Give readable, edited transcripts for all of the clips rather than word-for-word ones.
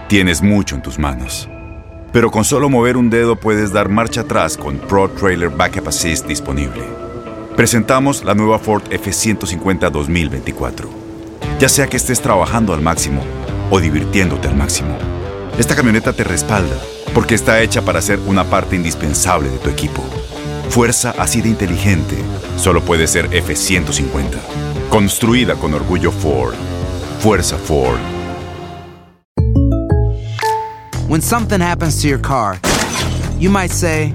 Tienes mucho en tus manos. Pero con solo mover un dedo puedes dar marcha atrás con Pro Trailer Backup Assist disponible. Presentamos la nueva Ford F-150 2024. Ya sea que estés trabajando al máximo o divirtiéndote al máximo, esta camioneta te respalda porque está hecha para ser una parte indispensable de tu equipo. Fuerza así de inteligente solo puede ser F-150. Construida con orgullo Ford. Fuerza Ford. When something happens to your car, you might say,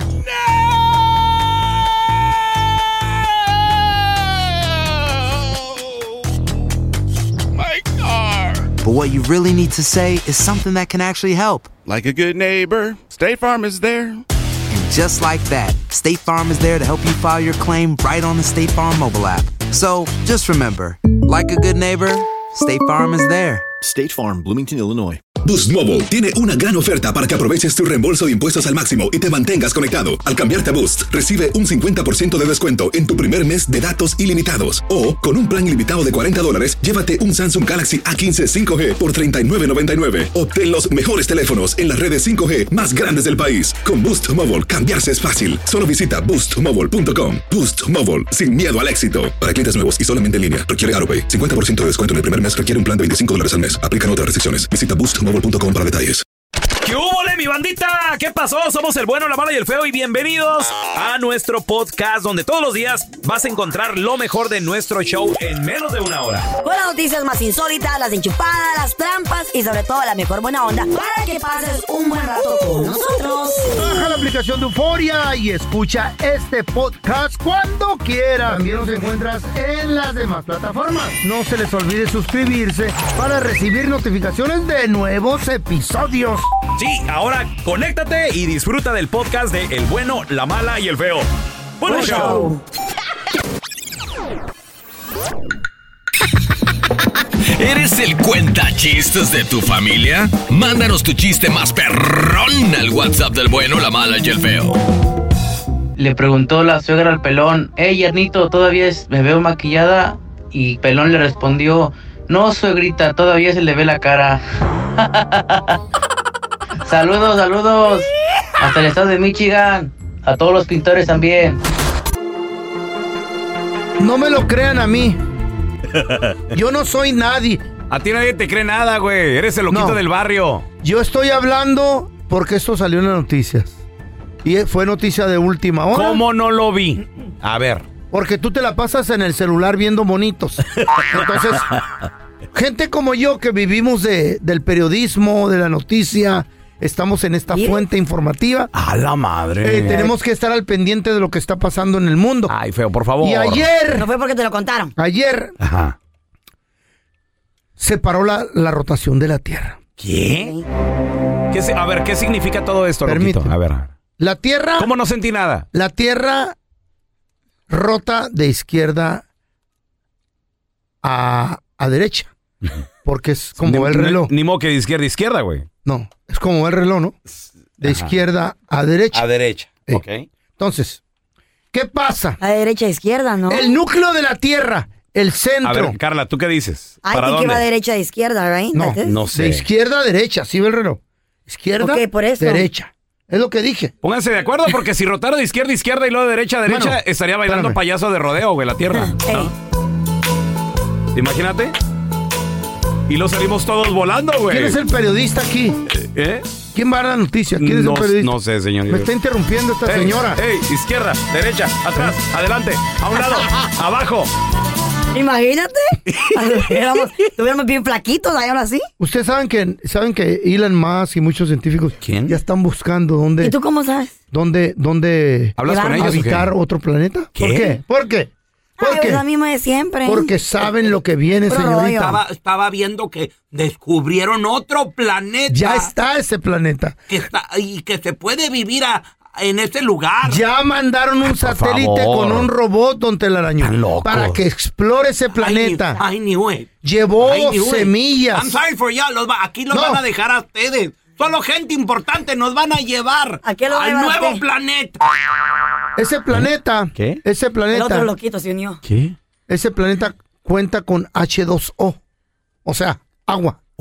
My car! but what you really need to say is something that can actually help. Like a good neighbor, State Farm is there. And just like that, State Farm is there to help you file your claim right on the State Farm mobile app. So just remember, like a good neighbor, State Farm is there. State Farm, Bloomington, Illinois. Boost Mobile tiene una gran oferta para que aproveches tu reembolso de impuestos al máximo y te mantengas conectado. Al cambiarte a Boost, recibe un 50% de descuento en tu primer mes de datos ilimitados. O, con un plan ilimitado de $40, llévate un Samsung Galaxy A15 5G por $39.99. Obtén los mejores teléfonos en las redes 5G más grandes del país. Con Boost Mobile, cambiarse es fácil. Solo visita boostmobile.com. Boost Mobile, sin miedo al éxito. Para clientes nuevos y solamente en línea, requiere AutoPay. 50% de descuento en el primer mes requiere un plan de $25 al mes. Aplican otras restricciones. Visita boostmobile.com para detalles. ¿Qué hubo, mi bandita? ¿Qué pasó? Somos el bueno, la mala y el feo y bienvenidos a nuestro podcast donde todos los días vas a encontrar lo mejor de nuestro show en menos de una hora. Con las noticias más insólitas, las enchupadas, las trampas y sobre todo la mejor buena onda para que pases un buen rato con nosotros. Baja la aplicación de Euforia y escucha este podcast cuando quieras. También nos encuentras en las demás plataformas. No se les olvide suscribirse para recibir notificaciones de nuevos episodios. Sí, ahora conéctate y disfruta del podcast de El Bueno, la Mala y el Feo. ¡Buen show! ¿Eres el cuentachistes de tu familia? Mándanos tu chiste más perrón al WhatsApp del Bueno, la Mala y el Feo. Le preguntó la suegra al pelón, hey, Yernito, ¿todavía me veo maquillada? Y Pelón le respondió, no, suegrita, todavía se le ve la cara. Saludos, saludos. Hasta el estado de Michigan. A todos los pintores también. No me lo crean a mí. Yo no soy nadie. A ti nadie te cree nada, güey. Eres el loquito del barrio. Yo estoy hablando porque esto salió en las noticias. Y fue noticia de última hora. ¿Cómo no lo vi? A ver. Porque tú te la pasas en el celular viendo monitos. Entonces, gente como yo que vivimos del periodismo, de la noticia, estamos en esta fuente informativa. ¡A la madre! Tenemos que estar al pendiente de lo que está pasando en el mundo. Ay, Feo, por favor. Y ayer... No fue porque te lo contaron. Ayer... Ajá. Se paró la rotación de la Tierra. ¿Qué? A ver, ¿qué significa todo esto, Permíteme. loquito? A ver. La Tierra... ¿Cómo no sentí nada? La Tierra rota de izquierda a derecha. Porque es como el reloj. Ni modo que de izquierda a izquierda, güey. No, es como el reloj, ¿no? De izquierda a derecha. A derecha, ok. Entonces, ¿qué pasa? A derecha a izquierda, ¿no? El núcleo de la Tierra, el centro. A ver, Carla, ¿tú qué dices? Ay, ¿Para que dónde? va derecha a izquierda, right? No, no sé. De izquierda a derecha, ¿sí ve el reloj? Izquierda, Ok, por eso. derecha. Es lo que dije. Pónganse de acuerdo, porque si rotara de izquierda a izquierda y luego de derecha a derecha, Bueno, estaría bailando espérame. payaso de rodeo, güey, la Tierra. ¿No? Imagínate. Y lo salimos todos volando, güey. ¿Quién es el periodista aquí? ¿Quién va a dar la noticia? ¿Quién es el periodista? No sé, señor. Me está interrumpiendo esta señora. Izquierda, derecha, atrás, adelante, a un lado, abajo. Imagínate. Estuviéramos bien flaquitos, ahí ahora sí. Ustedes saben que Elon Musk y muchos científicos ya están buscando dónde. ¿Y tú cómo sabes? ¿Dónde ¿Hablas con ellos, habitar otro planeta? ¿Qué? ¿Por qué? Ay, es lo mismo de siempre. Porque saben lo que viene, Puro señorita. rollo. Estaba viendo que descubrieron otro planeta. Ya está ese planeta. Y que se puede vivir en ese lugar. Ya mandaron un satélite con un robot, don Telaraño, para que explore ese planeta. I knew it. Llevó semillas. I'm sorry for you. Aquí los van a dejar a ustedes. Solo gente importante nos van a llevar ¿A qué lo al llevan a nuevo usted? planeta. Ese planeta. ¿Qué? Ese planeta. El otro loquito se unió. ¿Qué? Ese planeta cuenta con H2O. O sea, agua.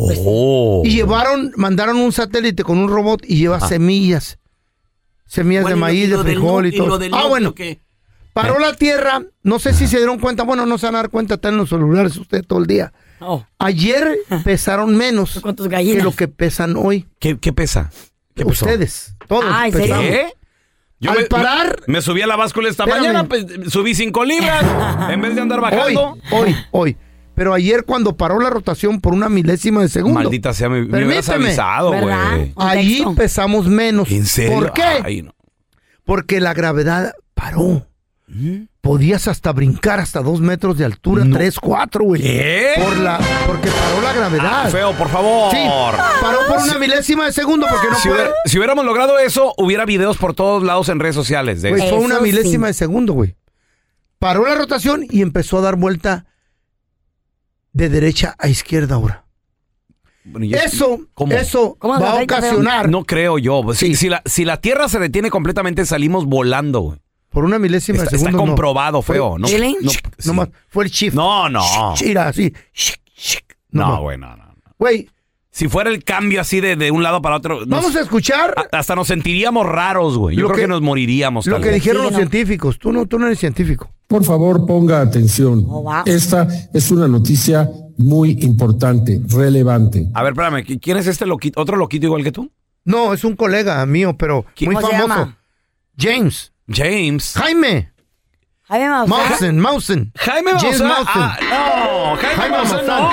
Y mandaron un satélite con un robot y lleva semillas de maíz, de frijol y todo. Bueno, paró la Tierra, no sé si se dieron cuenta, bueno, no se van a dar cuenta, están en los celulares ustedes todo el día. Ayer pesaron menos que lo que pesan hoy. ¿Qué pesa? ¿Qué pesó? Ustedes, todos. ¿En serio? ¿Qué? Yo Al parar... Me subí a la báscula esta mañana, pues, subí 5 libras en vez de andar bajando. Hoy. Pero ayer cuando paró la rotación por una milésima de segundo. Maldita sea, me hubieras avisado, güey. Allí pesamos menos. ¿En serio? ¿Por qué? Ay, no. Porque la gravedad paró. Podías hasta brincar hasta 2 metros de altura, 3, 4, güey. ¿Qué? Porque paró la gravedad. Feo, por favor. Sí, paró por una milésima de segundo porque no si hubiéramos logrado eso, hubiera videos por todos lados en redes sociales. Güey, fue una milésima de segundo, güey. Paró la rotación y empezó a dar vuelta de derecha a izquierda ahora. Bueno, eso ¿Cómo va a ocasionar... No creo yo. Si la Tierra se detiene completamente, salimos volando, güey. Por una milésima de segundo. Está comprobado, feo. No, más fue el shift. No. Mira, así. No, güey, no. Güey. Si fuera el cambio así de un lado para otro... Vamos a escuchar... Hasta nos sentiríamos raros, güey. Yo creo que nos moriríamos. Lo que dijeron los científicos. Tú no eres científico. Por favor, ponga atención. Esta es una noticia muy importante, relevante. A ver, espérame. ¿Quién es este loquito? ¿Otro loquito igual que tú? No, es un colega mío, pero muy famoso. Se llama? James. Jaime Maussan. Jaime Maussan. No, Jaime Maussan no.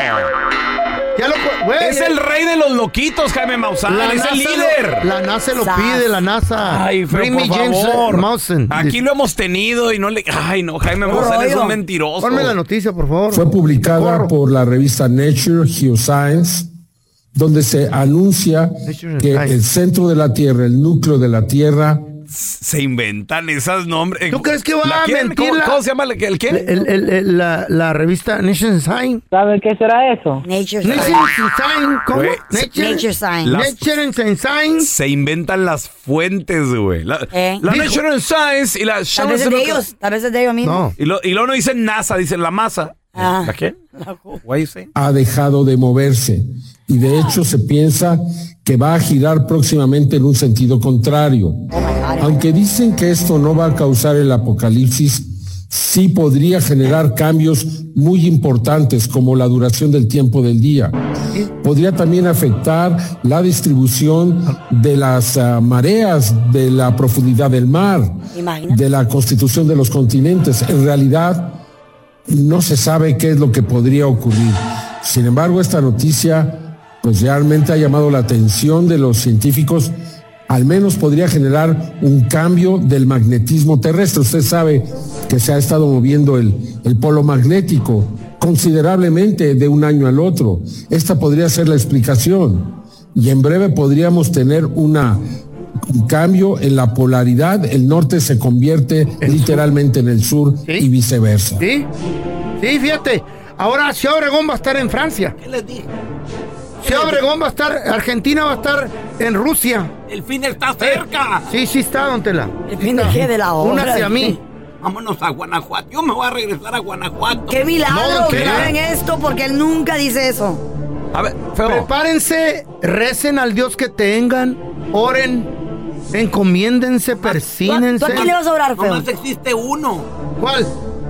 Es el rey de los loquitos, Jaime Maussan. Es el líder. La NASA lo pide, la NASA. Ay, por favor. Maussan. Aquí lo hemos tenido y no le... Ay, no, Jaime Maussan es un mentiroso. Ponme la noticia, por favor. Fue publicada por la revista Nature Geoscience, donde se anuncia que el centro de la Tierra, el núcleo de la Tierra... Se inventan esos nombres. ¿Tú crees que va a mentir? ¿Cómo se llama? ¿El qué? La revista Nature Science. ¿Saben qué será eso? Nature Science. ¿Cómo? Nature Science. Nature Science. Se inventan las fuentes, güey. La Nature Science y la... Tal vez es de ellos mismos. Y luego no dicen NASA, dicen la masa. ¿La qué? Ha dejado de moverse y de hecho se piensa que va a girar próximamente en un sentido contrario. Aunque dicen que esto no va a causar el apocalipsis, sí podría generar cambios muy importantes como la duración del tiempo del día. Podría también afectar la distribución de las mareas, de la profundidad del mar, de la constitución de los continentes. En realidad, no se sabe qué es lo que podría ocurrir. Sin embargo, esta noticia pues realmente ha llamado la atención de los científicos. Al menos podría generar un cambio del magnetismo terrestre. Usted sabe que se ha estado moviendo el polo magnético considerablemente de un año al otro. Esta podría ser la explicación. Y en breve podríamos tener un cambio en la polaridad. El norte se convierte literalmente en el sur y viceversa. Sí, fíjate. Ahora Ciudad Obregón va a estar en Francia. ¿Qué les dije? Ciudad Obregón va a estar, Argentina va a estar en Rusia. El fin está cerca. Sí, está, don Tela. ¿El fin de qué? De la obra. Una hacia mí. Vámonos a Guanajuato. Yo me voy a regresar a Guanajuato. ¡Qué milagro que hagan esto! Porque él nunca dice eso. A ver, feo. Prepárense, recen al Dios que tengan, oren, encomiéndense, persínense. ¿Tú a quién le vas a orar, feo? Nomás existe uno. ¿Cuál?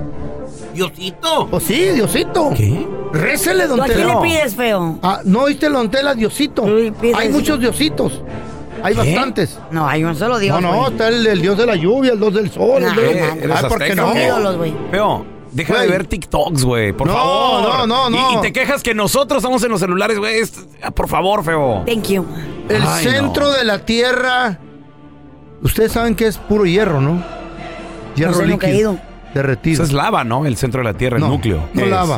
Diosito. Pues sí, Diosito. ¿Qué? Récele, don ¿Tú a Tela. quién le pides, feo? ¿No oíste, don Tela? Diosito. Hay muchos diositos. Hay bastantes. No, hay un solo Dios. No, está el Dios de la lluvia, el Dios del sol. ¿Por qué no? Feo, deja de ver TikToks, güey, por favor. No. Y te quejas que nosotros estamos en los celulares, güey. Por favor, feo. Thank you. El centro de la Tierra, ustedes saben que es puro hierro, ¿no? Hierro líquido. Derretido. Eso es lava, ¿no? El centro de la Tierra, el núcleo. No lava,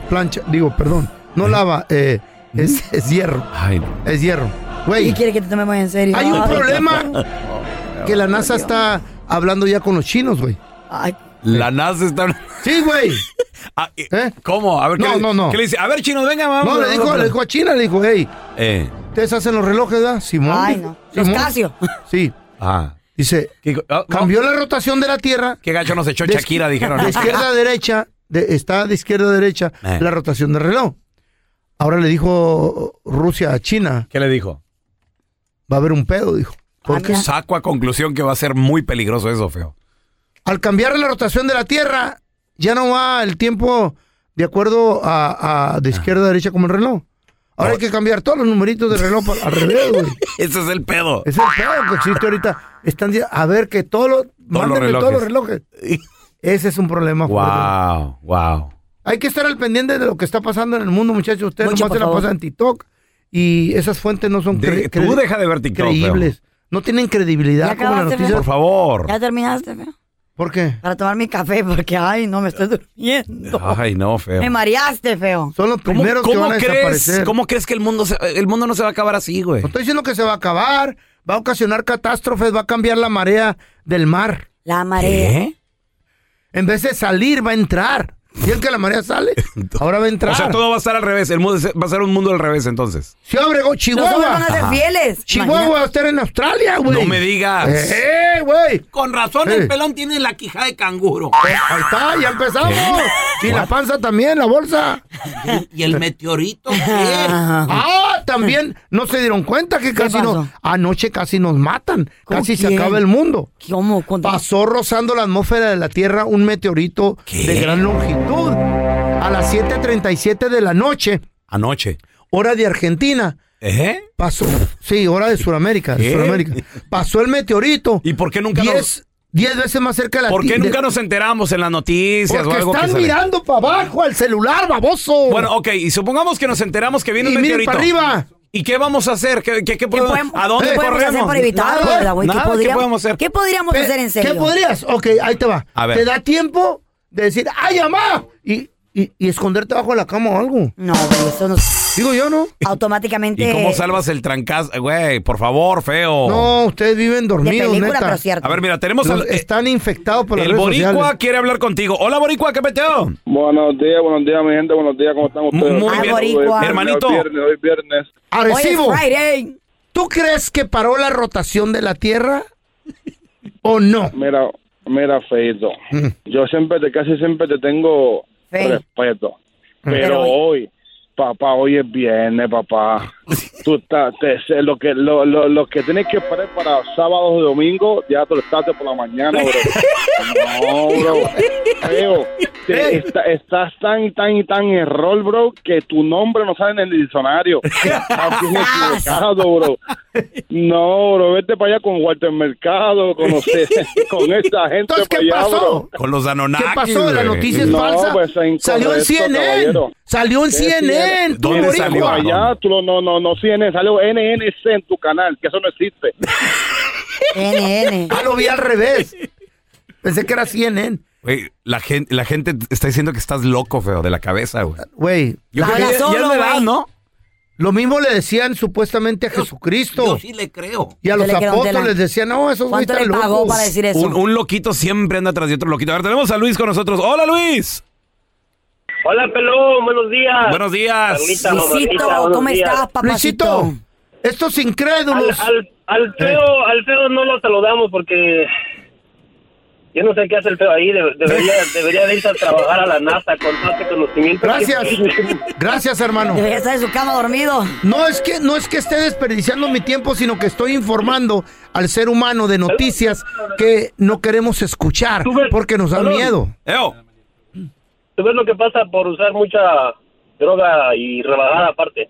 no lava, es hierro. Ay, no. Es hierro. Güey. ¿Y quiere que te tomemos en serio? Hay un problema que la NASA está hablando ya con los chinos, güey. La NASA está... Sí, güey. ¿Cómo? A ver, No. ¿qué le dice? A ver, chinos, venga, vamos. No, le dijo a China, le dijo, hey, ustedes hacen los relojes, ¿verdad? Simón. Ay, no. Los Casio. Sí. Dice, cambió la rotación de la Tierra. Qué gacho nos echó Shakira, dijeron. De izquierda a derecha, está de izquierda a derecha la rotación del reloj. Ahora le dijo Rusia a China. ¿Qué le dijo? Va a haber un pedo, dijo. ¿Por qué? Saco a conclusión que va a ser muy peligroso eso, feo. Al cambiar la rotación de la Tierra, ya no va el tiempo de acuerdo a de izquierda a derecha como el reloj. Ahora hay que cambiar todos los numeritos del reloj al revés, güey. Ese es el pedo. Es el pedo que existe ahorita. Están a ver que todos los relojes. Ese es un problema. Wow. Hay que estar al pendiente de lo que está pasando en el mundo, muchachos. Ustedes Mucho, nomás se la pasan en TikTok y esas fuentes no son Tú deja de ver TikTok, creíbles. No tienen credibilidad como la noticia. Por favor. ¿Ya terminaste, feo? ¿Por qué? Para tomar mi café, porque, no, me estoy durmiendo. Ay, no, feo. Me mareaste, feo. Son los primeros que van a desaparecer. ¿Cómo crees que el mundo no se va a acabar así, güey? No estoy diciendo que se va a acabar. Va a ocasionar catástrofes, va a cambiar la marea del mar. La marea. ¿Qué? En vez de salir, va a entrar. ¿Y el que la marea sale? Ahora va a entrar. O sea, todo va a estar al revés. El mundo va a ser un mundo al revés, entonces. Sí, Obregón, Chihuahua. Nosotros van a ser fieles. Chihuahua va a estar en Australia, güey. No me digas. Güey. Con razón el pelón tiene la quija de canguro. Ahí está, ya empezamos. Y la panza también, la bolsa. ¿Y el meteorito qué? También no se dieron cuenta que anoche casi nos matan. Casi se quién? acaba el mundo. ¿Cómo? Pasó rozando la atmósfera de la Tierra un meteorito de gran longitud. A las 7:37 de la noche. Anoche. Hora de Argentina. Pasó. Sí, hora de Sudamérica. Pasó el meteorito. ¿Y por qué nunca 10 veces más cerca de la Tierra? ¿Por qué nunca nos enteramos en las noticias Porque o algo? Están mirando para abajo al celular, baboso. Bueno, ok, y supongamos que nos enteramos que viene un meteorito. Miren para arriba. ¿Y qué vamos a hacer? ¿Qué podemos, ¿A dónde podemos hacer para evitarlo, verdad, güey? ¿Qué podríamos hacer? ¿Qué podríamos hacer en serio? ¿Qué podrías? Ok, ahí te va. A ver. Te da tiempo de decir, ¡ay, mamá! Y esconderte bajo la cama o algo. No, güey, eso no. Digo yo, ¿no? Automáticamente. ¿Y cómo salvas el trancazo? Güey, por favor, feo. No, ustedes viven dormidos, película, neta. pero cierto. A ver, mira, tenemos están infectados por las el redes boricua sociales. quiere hablar contigo. Hola, boricua, ¿qué peteo? Buenos días, mi gente, buenos días, ¿cómo están ustedes? Muy bien, boricua. hermanito. Hoy viernes. Arecibo, Hoy es Friday. ¿tú crees que paró la rotación de la Tierra o no? Mira, Feito, yo casi siempre te tengo respeto, pero hoy, papá, hoy es viernes, papá. Tú estás, lo que tienes que esperar para sábados y domingos, ya te lo estás por la mañana, bro. No, bro. Feo, estás tan error, bro, que tu nombre no sale en el diccionario. Estás bien equivocado, bro. No, bro, vete para allá con Walter Mercado, con esa gente. Entonces, para ¿qué allá, pasó? bro. Con los Anunnaki. ¿Qué pasó? La noticia es No, falsa. pues, Salió en CNN. caballero. Salió en CNN. tú, ¿Dónde boricua. salió? Allá, tú no CNN, salió NNC en tu canal, que eso no existe. NN. Lo vi al revés. Pensé que era CNN. Güey, la gente está diciendo que estás loco, feo, de la cabeza, güey. Güey, Yo creo que ya es la edad, ¿no? lo mismo le decían supuestamente a Jesucristo. Yo sí le creo. Y a los Yo le creo, apóstoles Tela. decían, no, esos güeyes ¿Cuánto están le pagó locos. para decir eso? Un loquito siempre anda tras de otro loquito. A ver, tenemos a Luis con nosotros. ¡Hola, Luis! Hola, pelón, buenos días. Buenos días. Luisito, ¿cómo estás, papacito? Luisito, estos incrédulos. Al feo no lo saludamos porque yo no sé qué hace el feo ahí. Debería de irse a trabajar a la NASA con todo este conocimiento. Gracias. Gracias, hermano. Debería estar en su cama dormido. No es que esté desperdiciando mi tiempo, sino que estoy informando al ser humano de noticias que no queremos escuchar porque nos dan miedo. ¿Tú ves lo que pasa por usar mucha droga y rebajada aparte?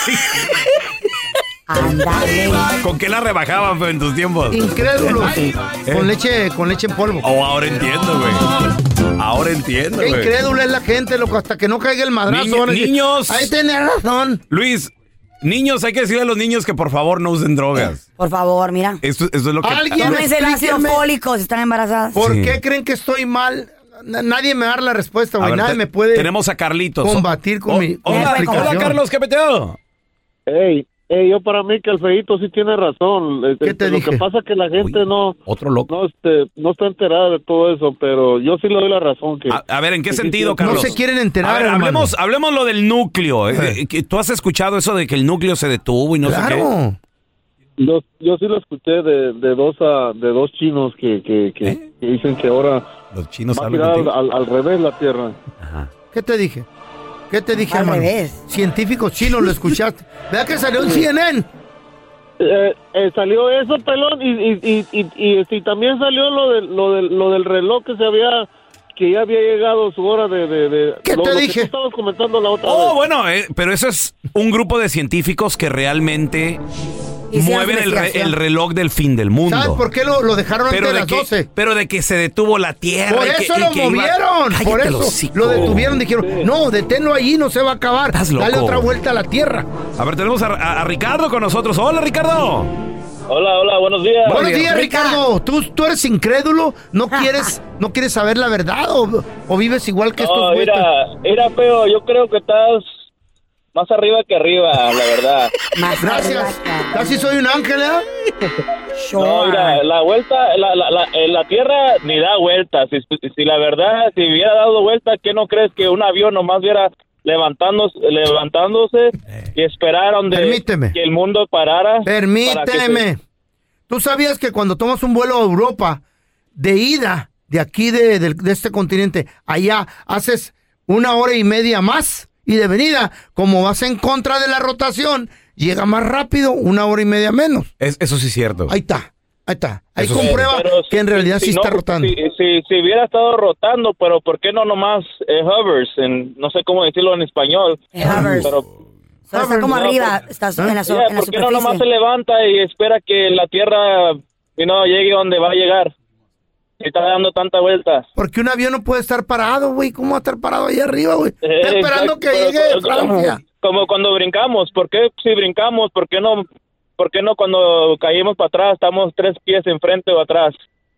Ándale. ¿Con qué la rebajaban, feo, en tus tiempos? Incrédulos. Con leche en polvo. Oh, ahora entiendo, güey. Ahora entiendo, Qué güey. incrédulo es la gente, loco, hasta que no caiga el madrazo. van a decir, Niños. ahí tenés razón. Luis, niños, hay que decirle a los niños que por favor no usen drogas. Por favor, mira. Esto es lo que... Tómense el ácido fólico si están embarazadas. ¿Por qué creen que estoy mal? Nadie me da la respuesta, A güey. ver, Nadie me puede tenemos a Carlitos. combatir con mi Hola, explicación. Carlos, ¿qué peteo? Yo para mí que el feíto sí tiene razón. ¿Qué te Lo dije? que pasa es que la gente Otro loco. no está enterada de todo eso, pero yo sí le doy la razón. Que A ver, ¿en qué que sí sentido, tiene- Carlos? No se quieren enterar, A ver, hermano. hablemos lo del núcleo. Que ¿Tú has escuchado eso de que el núcleo se detuvo y no sé qué? Claro. Yo sí lo escuché de dos chinos que dicen que ahora Los chinos va a hablan girar contigo. al revés la Tierra. Ajá. ¿Qué te dije? ¿Qué te dije, Al hermano? revés. Científicos chinos, lo escuchaste. Vea que salió en CNN. Salió eso, pelón, y también salió lo del reloj que ya había llegado su hora de ¿Qué te dije? Que tú estabas comentando la otra vez. Oh, bueno, pero eso es un grupo de científicos que realmente mueven el reloj del fin del mundo. ¿Sabes por qué lo dejaron antes de las 12? Pero de que se detuvo la Tierra. Por eso lo movieron. Por eso lo detuvieron. Dijeron, no, deténlo ahí, no se va a acabar. Dale otra vuelta a la Tierra. A ver, tenemos a Ricardo con nosotros. Hola, Ricardo. Hola, buenos días. Buenos días, Ricardo. ¿Tú eres incrédulo? ¿No quieres saber la verdad o vives igual que estos güeyes? Mira, feo, yo creo que estás más arriba que arriba, la verdad. Gracias. Casi soy un ángel, ¿eh? No, mira, la vuelta, la Tierra ni da vueltas. Si la verdad, si hubiera dado vuelta, ¿qué no crees que un avión nomás viera levantándose y esperaron que el mundo parara? Permíteme. ¿Tú sabías que cuando tomas un vuelo a Europa de ida, de aquí de este continente, allá haces 1 hora y media más? Y de venida, como vas en contra de la rotación, llega más rápido, 1 hora y media menos. Eso sí es cierto. Ahí está. Ahí comprueba que en realidad sí está rotando. Si hubiera estado rotando, pero ¿por qué no nomás hovers? No sé cómo decirlo en español. Hovers. Está como arriba, estás en la superficie. ¿Por qué no nomás se levanta y espera que la Tierra llegue donde va a llegar? Si está dando tanta vuelta. Porque un avión no puede estar parado, güey. ¿Cómo va a estar parado ahí arriba, güey? Está esperando que llegue de Francia. Como cuando brincamos. ¿Por qué si brincamos? ¿Por qué no cuando caímos para atrás estamos 3 pies enfrente o atrás?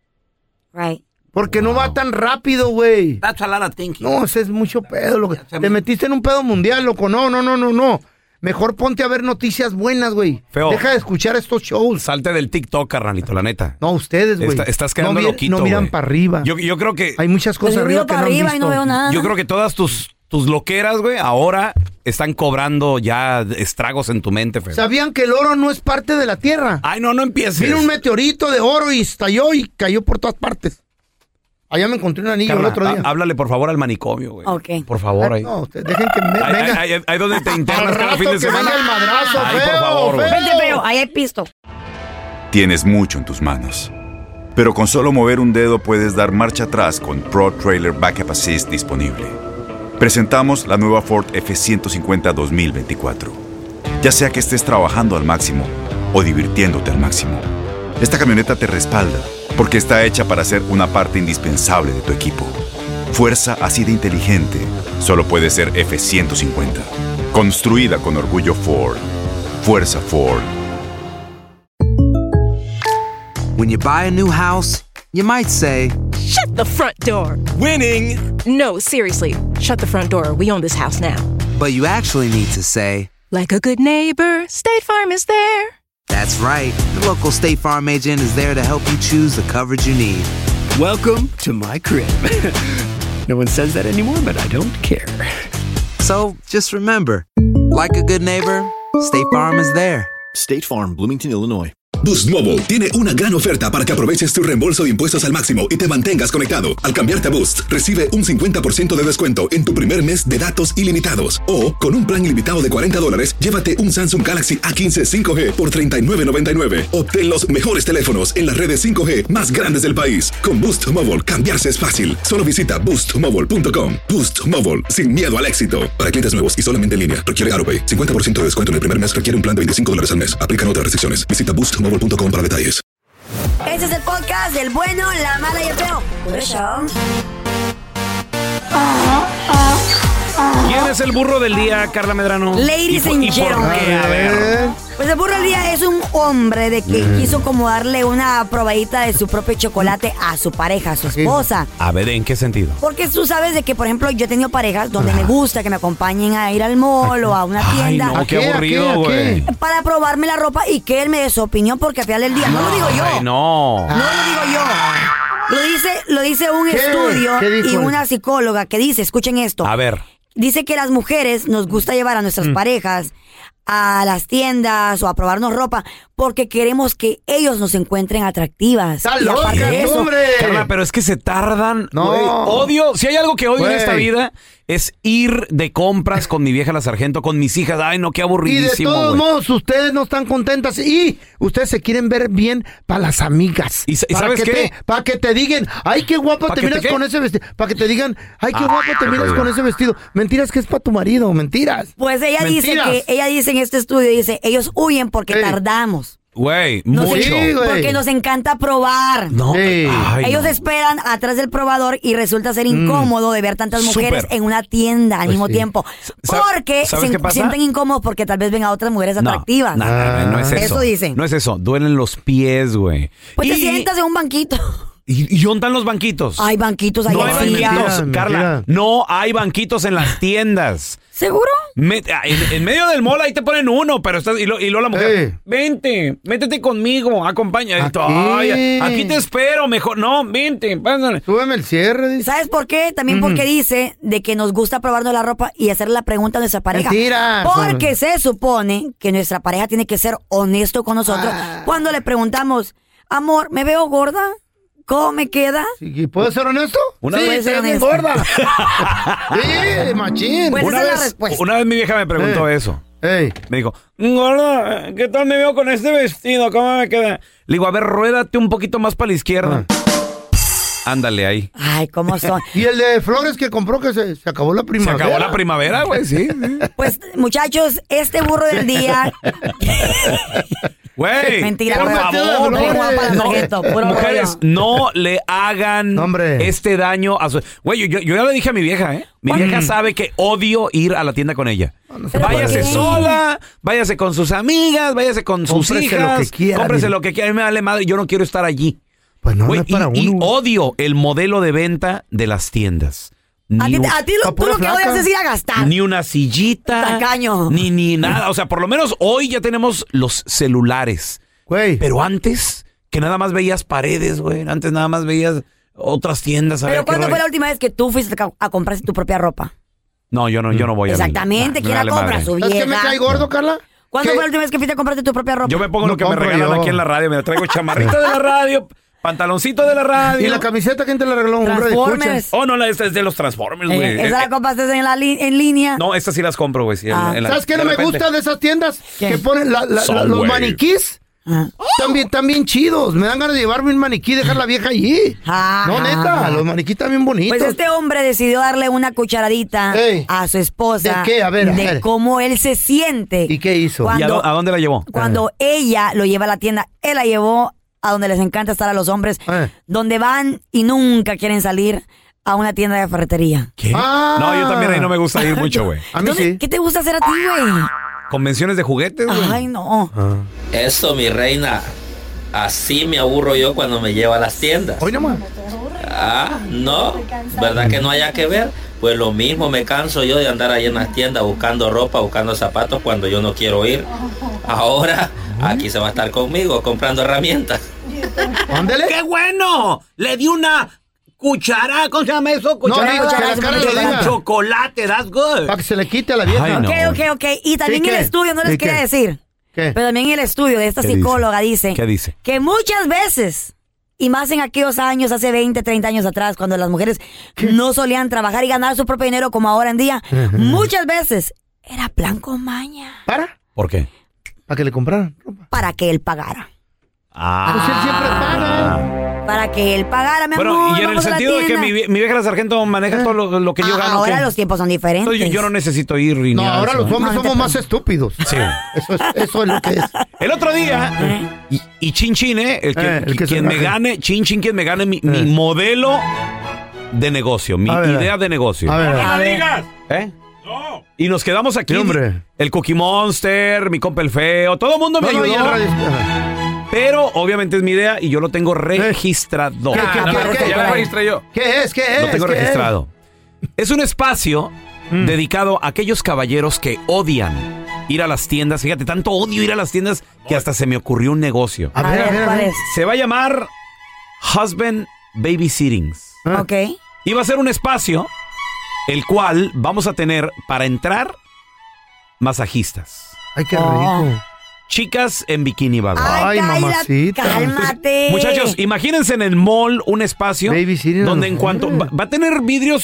Right. Porque no va tan rápido, güey. That's a lot of thinking. No, ese es mucho pedo, loco. Te metiste en un pedo mundial, loco. No. Mejor ponte a ver noticias buenas, güey. Feo. Deja de escuchar estos shows. Salte del TikTok, carnalito, la neta. No, ustedes, güey. Estás quedando loquito, no miran para arriba. Yo creo que... Hay muchas cosas arriba que no han visto. Y no veo nada. Yo creo que todas tus loqueras, güey, ahora están cobrando ya estragos en tu mente, feo. ¿Sabían que el oro no es parte de la Tierra? Ay, no empieces. Vino un meteorito de oro y estalló y cayó por todas partes. Allá me encontré un anillo Carla, el otro día. Háblale, por favor, al manicomio, güey. Ok. Por favor, ahí. No, ustedes dejen que venga. Ahí donde te internas cada fin de que semana. venga el madrazo, Ay, feo, por favor, güey. Vente, feo, ahí hay pisto. Tienes mucho en tus manos. Pero con solo mover un dedo puedes dar marcha atrás con Pro Trailer Backup Assist disponible. Presentamos la nueva Ford F-150 2024. Ya sea que estés trabajando al máximo o divirtiéndote al máximo, esta camioneta te respalda porque está hecha para ser una parte indispensable de tu equipo. Fuerza así de inteligente solo puede ser F-150. Construida con orgullo Ford. Fuerza Ford. When you buy a new house, you might say, Shut the front door. Winning. No, seriously. Shut the front door. We own this house now. but you actually need to say, like a good neighbor, State Farm is there. That's right. The local State Farm agent is there to help you choose the coverage you need. Welcome to my crib. No one says that anymore, but I don't care. So just remember, like a good neighbor, State Farm is there. State Farm, Bloomington, Illinois. Boost Mobile tiene una gran oferta para que aproveches tu reembolso de impuestos al máximo y te mantengas conectado. Al cambiarte a Boost, recibe un 50% de descuento en tu primer mes de datos ilimitados. O, con un plan ilimitado de $40, llévate un Samsung Galaxy A15 5G por $39.99. Obtén los mejores teléfonos en las redes 5G más grandes del país. Con Boost Mobile, cambiarse es fácil. Solo visita boostmobile.com. Boost Mobile, sin miedo al éxito. Para clientes nuevos y solamente en línea, requiere AroPay. 50% de descuento en el primer mes requiere un plan de $25 al mes. Aplican otras restricciones. Visita boostmobile.com para detalles. Este es el podcast del bueno, la mala y el feo. Por eso. ¿Quién es el burro del día, Carla Medrano? Ladies and gentlemen. A ver. Pues el burro del día es un hombre de que quiso como darle una probadita de su propio chocolate a su pareja, a su esposa. A ver, ¿en qué sentido? Porque tú sabes de que, por ejemplo, yo he tenido parejas donde me gusta que me acompañen a ir al mall o a una tienda. Ay, no, qué aburrido, güey. Para probarme la ropa y que él me dé su opinión, porque al final del día no lo digo yo. Ay, no. No lo digo yo. Lo dice un estudio y una psicóloga que dice, escuchen esto. A ver. Dice que las mujeres nos gusta llevar a nuestras parejas a las tiendas o a probarnos ropa porque queremos que ellos nos encuentren atractivas. Y aparte de eso, Carla, pero es que se tardan. No. Güey, odio. Si hay algo que odio en esta vida es ir de compras con mi vieja la sargento, con mis hijas. Ay, no, qué aburridísimo. Y de todos modos, ustedes no están contentas y ustedes se quieren ver bien para las amigas. ¿Y sabes qué? Para que te digan, ay, qué guapa te miras con ese vestido. Para que te digan, ay, qué guapa te miras con ese vestido. Mentiras que es para tu marido, mentiras. Pues ella dice en este estudio, dice, ellos huyen porque tardamos. Güey, mucho. Porque nos encanta probar. No. Ellos esperan atrás del probador y resulta ser incómodo de ver tantas mujeres en una tienda al mismo tiempo. Porque se sienten incómodos porque tal vez ven a otras mujeres atractivas. No es eso. Eso dicen. No es eso. Duelen los pies, güey. Pues te sientas en un banquito. ¿Y dónde están los banquitos? Hay banquitos ahí. No hay banquitos, Carla. No hay banquitos en las tiendas. ¿Seguro? En medio del mall ahí te ponen uno, pero y luego la mujer, vente, métete conmigo, acompaña. Aquí te espero, mejor. No, vente, pásale. Súbeme el cierre. Dice. ¿Sabes por qué? También porque dice de que nos gusta probarnos la ropa y hacer la pregunta a nuestra pareja. Mentira. Porque se supone que nuestra pareja tiene que ser honesto con nosotros cuando le preguntamos, amor, ¿me veo gorda? ¿Cómo me queda? ¿Puedo ser honesto? Una vez ser honesto. Gorda. Sí, machín. Pues una vez mi vieja me preguntó eso. Me dijo, gorda, ¿qué tal me veo con este vestido? ¿Cómo me queda? Le digo, a ver, ruédate un poquito más para la izquierda. Ándale ahí. Ay, ¿cómo son? Y el de flores que compró que se acabó la primavera. Se acabó la primavera, güey, sí. Pues, muchachos, este burro del día... Güey, mentira, por favor, mujeres, no le hagan este daño a su... Güey, yo ya le dije a mi vieja, ¿eh? Mi vieja sabe que odio ir a la tienda con ella. Váyase sola, váyase con sus amigas, váyase con sus hijas. Cómprese lo que quiera. A mí me vale madre, yo no quiero estar allí. Pues no, güey, no es para y uno. odio el modelo de venta de las tiendas. A ti tú lo que odias es ir a gastar. Ni una sillita. Tacaño. Ni nada. O sea, por lo menos hoy ya tenemos los celulares. Güey. Pero antes, que nada más veías paredes, güey. Antes nada más veías otras tiendas. Pero ¿cuándo fue la última vez que tú fuiste a comprarse tu propia ropa? No, yo no voy a exactamente. ¿Quién la compra? Su vieja. ¿Es que me cae gordo, Carla? ¿Cuándo fue la última vez que fuiste a comprarte tu propia ropa? Yo me pongo lo que me regalan aquí en la radio. Me traigo chamarrita de la radio, pantaloncito de la radio. ¿Y la camiseta quién te la regaló? Transformers. Oh, no, esta es de los Transformers, güey. ¿Esa la compraste en línea? No, esta sí las compro, güey. Sí, ¿sabes qué no me gusta de esas tiendas? ¿Qué? Que ponen los maniquís. También chidos. Me dan ganas de llevarme un maniquí y dejar la vieja allí. No, neta, los maniquís están bien bonitos. Pues este hombre decidió darle una cucharadita a su esposa. ¿De qué? A ver. Cómo él se siente. ¿Y qué hizo? ¿Y a dónde la llevó? Cuando ella lo lleva a la tienda, él la llevó a donde les encanta estar a los hombres, donde van y nunca quieren salir, a una tienda de ferretería. ¿Qué? No, yo también ahí no me gusta ir mucho, güey. A mí sí. ¿Qué te gusta hacer a ti, güey? Convenciones de juguetes, güey. Ay, no. Eso, mi reina. Así me aburro yo cuando me llevo a las tiendas. Hoy nomás. No. ¿Verdad que no haya que ver? Pues lo mismo me canso yo de andar ahí en las tiendas buscando ropa, buscando zapatos cuando yo no quiero ir. Ahora, aquí se va a estar conmigo comprando herramientas. Ándele. ¡Qué bueno! Le di una cuchara, ¿cómo se llama eso? Cuchara chocolate, that's good. Para que se le quite a la vieja. Ay, Ok. Y también el estudio, no les quería decir. ¿Qué? Pero también el estudio de esta psicóloga dice. ¿Qué dice? Que muchas veces, y más en aquellos años, hace 20, 30 años atrás, cuando las mujeres no solían trabajar y ganar su propio dinero como ahora en día, muchas veces era plan con maña. ¿Por qué? Para que le compraran ropa. Para que él pagara. Pues él siempre paga. Para que él pagara, mi amor. Bueno, y en el sentido de que mi vieja la sargento maneja todo lo que yo gano. Ahora los tiempos son diferentes. Entonces, yo no necesito ir ni nada. Ahora los hombres somos más estúpidos. Sí. Eso es lo que es. El otro día, y Chin Chin, quien me gane, Chin Chin, quien me gane mi modelo de negocio, mi idea de negocio. A ver. ¡No lo digas! No. Y nos quedamos aquí. Hombre. El Cookie Monster, mi compa el feo, todo el mundo me ayudó. Pero obviamente es mi idea y yo lo tengo registrado. ¿Qué? Ya lo registré yo. ¿Qué es? Lo tengo registrado. Es un espacio dedicado a aquellos caballeros que odian ir a las tiendas. Fíjate, tanto odio ir a las tiendas que hasta se me ocurrió un negocio. A ver. Se va a llamar Husband Babysitting. Ok. Y va a ser un espacio el cual vamos a tener para entrar masajistas. Ay, qué rico. Chicas en bikini, va a haber. Ay, mamacita. Cálmate. Muchachos, imagínense en el mall un espacio donde en cuanto va a tener vidrios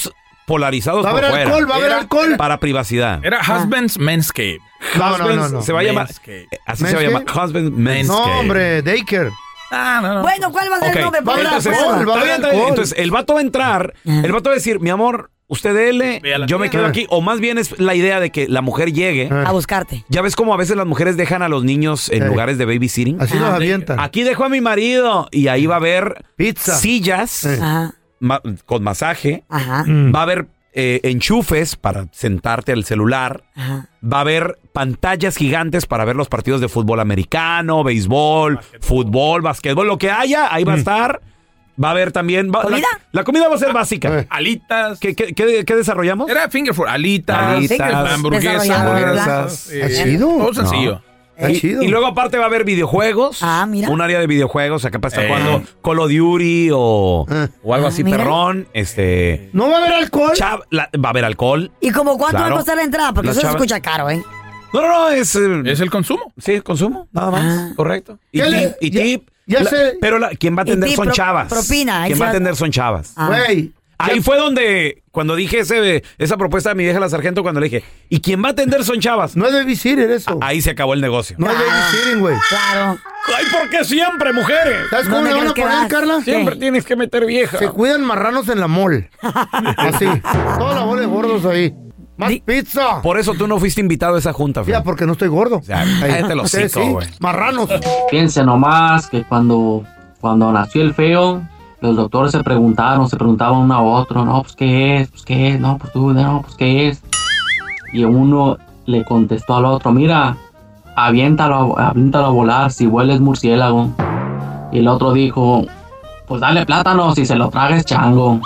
polarizados va a por haber fuera. alcohol, va a haber alcohol. Para privacidad. Era Husband's Manscaped. No. Se va a llamar. Así se va a llamar. Husband's Manscaped. No, hombre, Daycare. No. Bueno, ¿cuál va a ser el nombre? Entonces, el vato va a entrar. El vato va a decir, mi amor, usted dele, yo me quedo aquí. O más bien es la idea de que la mujer llegue a buscarte. Ya ves cómo a veces las mujeres dejan a los niños en lugares de babysitting. Así los avientan. Aquí dejo a mi marido. Y ahí va a haber pizza, sillas con masaje. Va a haber enchufes para sentarte al celular. Va a haber pantallas gigantes para ver los partidos de fútbol americano, béisbol, fútbol, basquetbol, lo que haya, ahí va a estar. Va a haber también... ¿Comida? La comida va a ser básica. Alitas. ¿Qué desarrollamos? Era finger food. Alitas, hamburguesas. ¿Ha sido? Todo sencillo. Y luego aparte va a haber videojuegos. Mira. Un área de videojuegos. Acá para estar jugando Call of Duty o algo así, mira. perrón. ¿No va a haber alcohol? Va a haber alcohol. ¿Y como cuánto va a costar la entrada? Porque eso se escucha caro, ¿eh? No, es el consumo. Sí, el consumo, nada más. Correcto. Y tip. Ya sé. Pero quien va a atender son chavas. Propina. Quien va a atender son chavas. Güey. Ahí fue donde, cuando dije esa propuesta de mi vieja la sargento, cuando le dije, ¿y quién va a atender son chavas? No es babysitting eso. Ahí se acabó el negocio. No es babysitting, güey. Claro. Ay, ¿por qué siempre, mujeres? ¿Sabes cómo le van a poner, Carla? Siempre tienes que meter vieja. Se cuidan marranos en la mall. Así. Toda la bola de gordos ahí. Más pizza. Por eso tú no fuiste invitado a esa junta, ya, porque no estoy gordo. Cállate los hocico, güey. Marranos. Fíjense nomás que cuando nació el feo, los doctores se preguntaban uno a otro, no, pues qué es, no, pues tú, no, pues qué es. Y uno le contestó al otro, mira, aviéntalo a volar, si hueles murciélago. Y el otro dijo, pues dale plátano, si se lo traga es chango.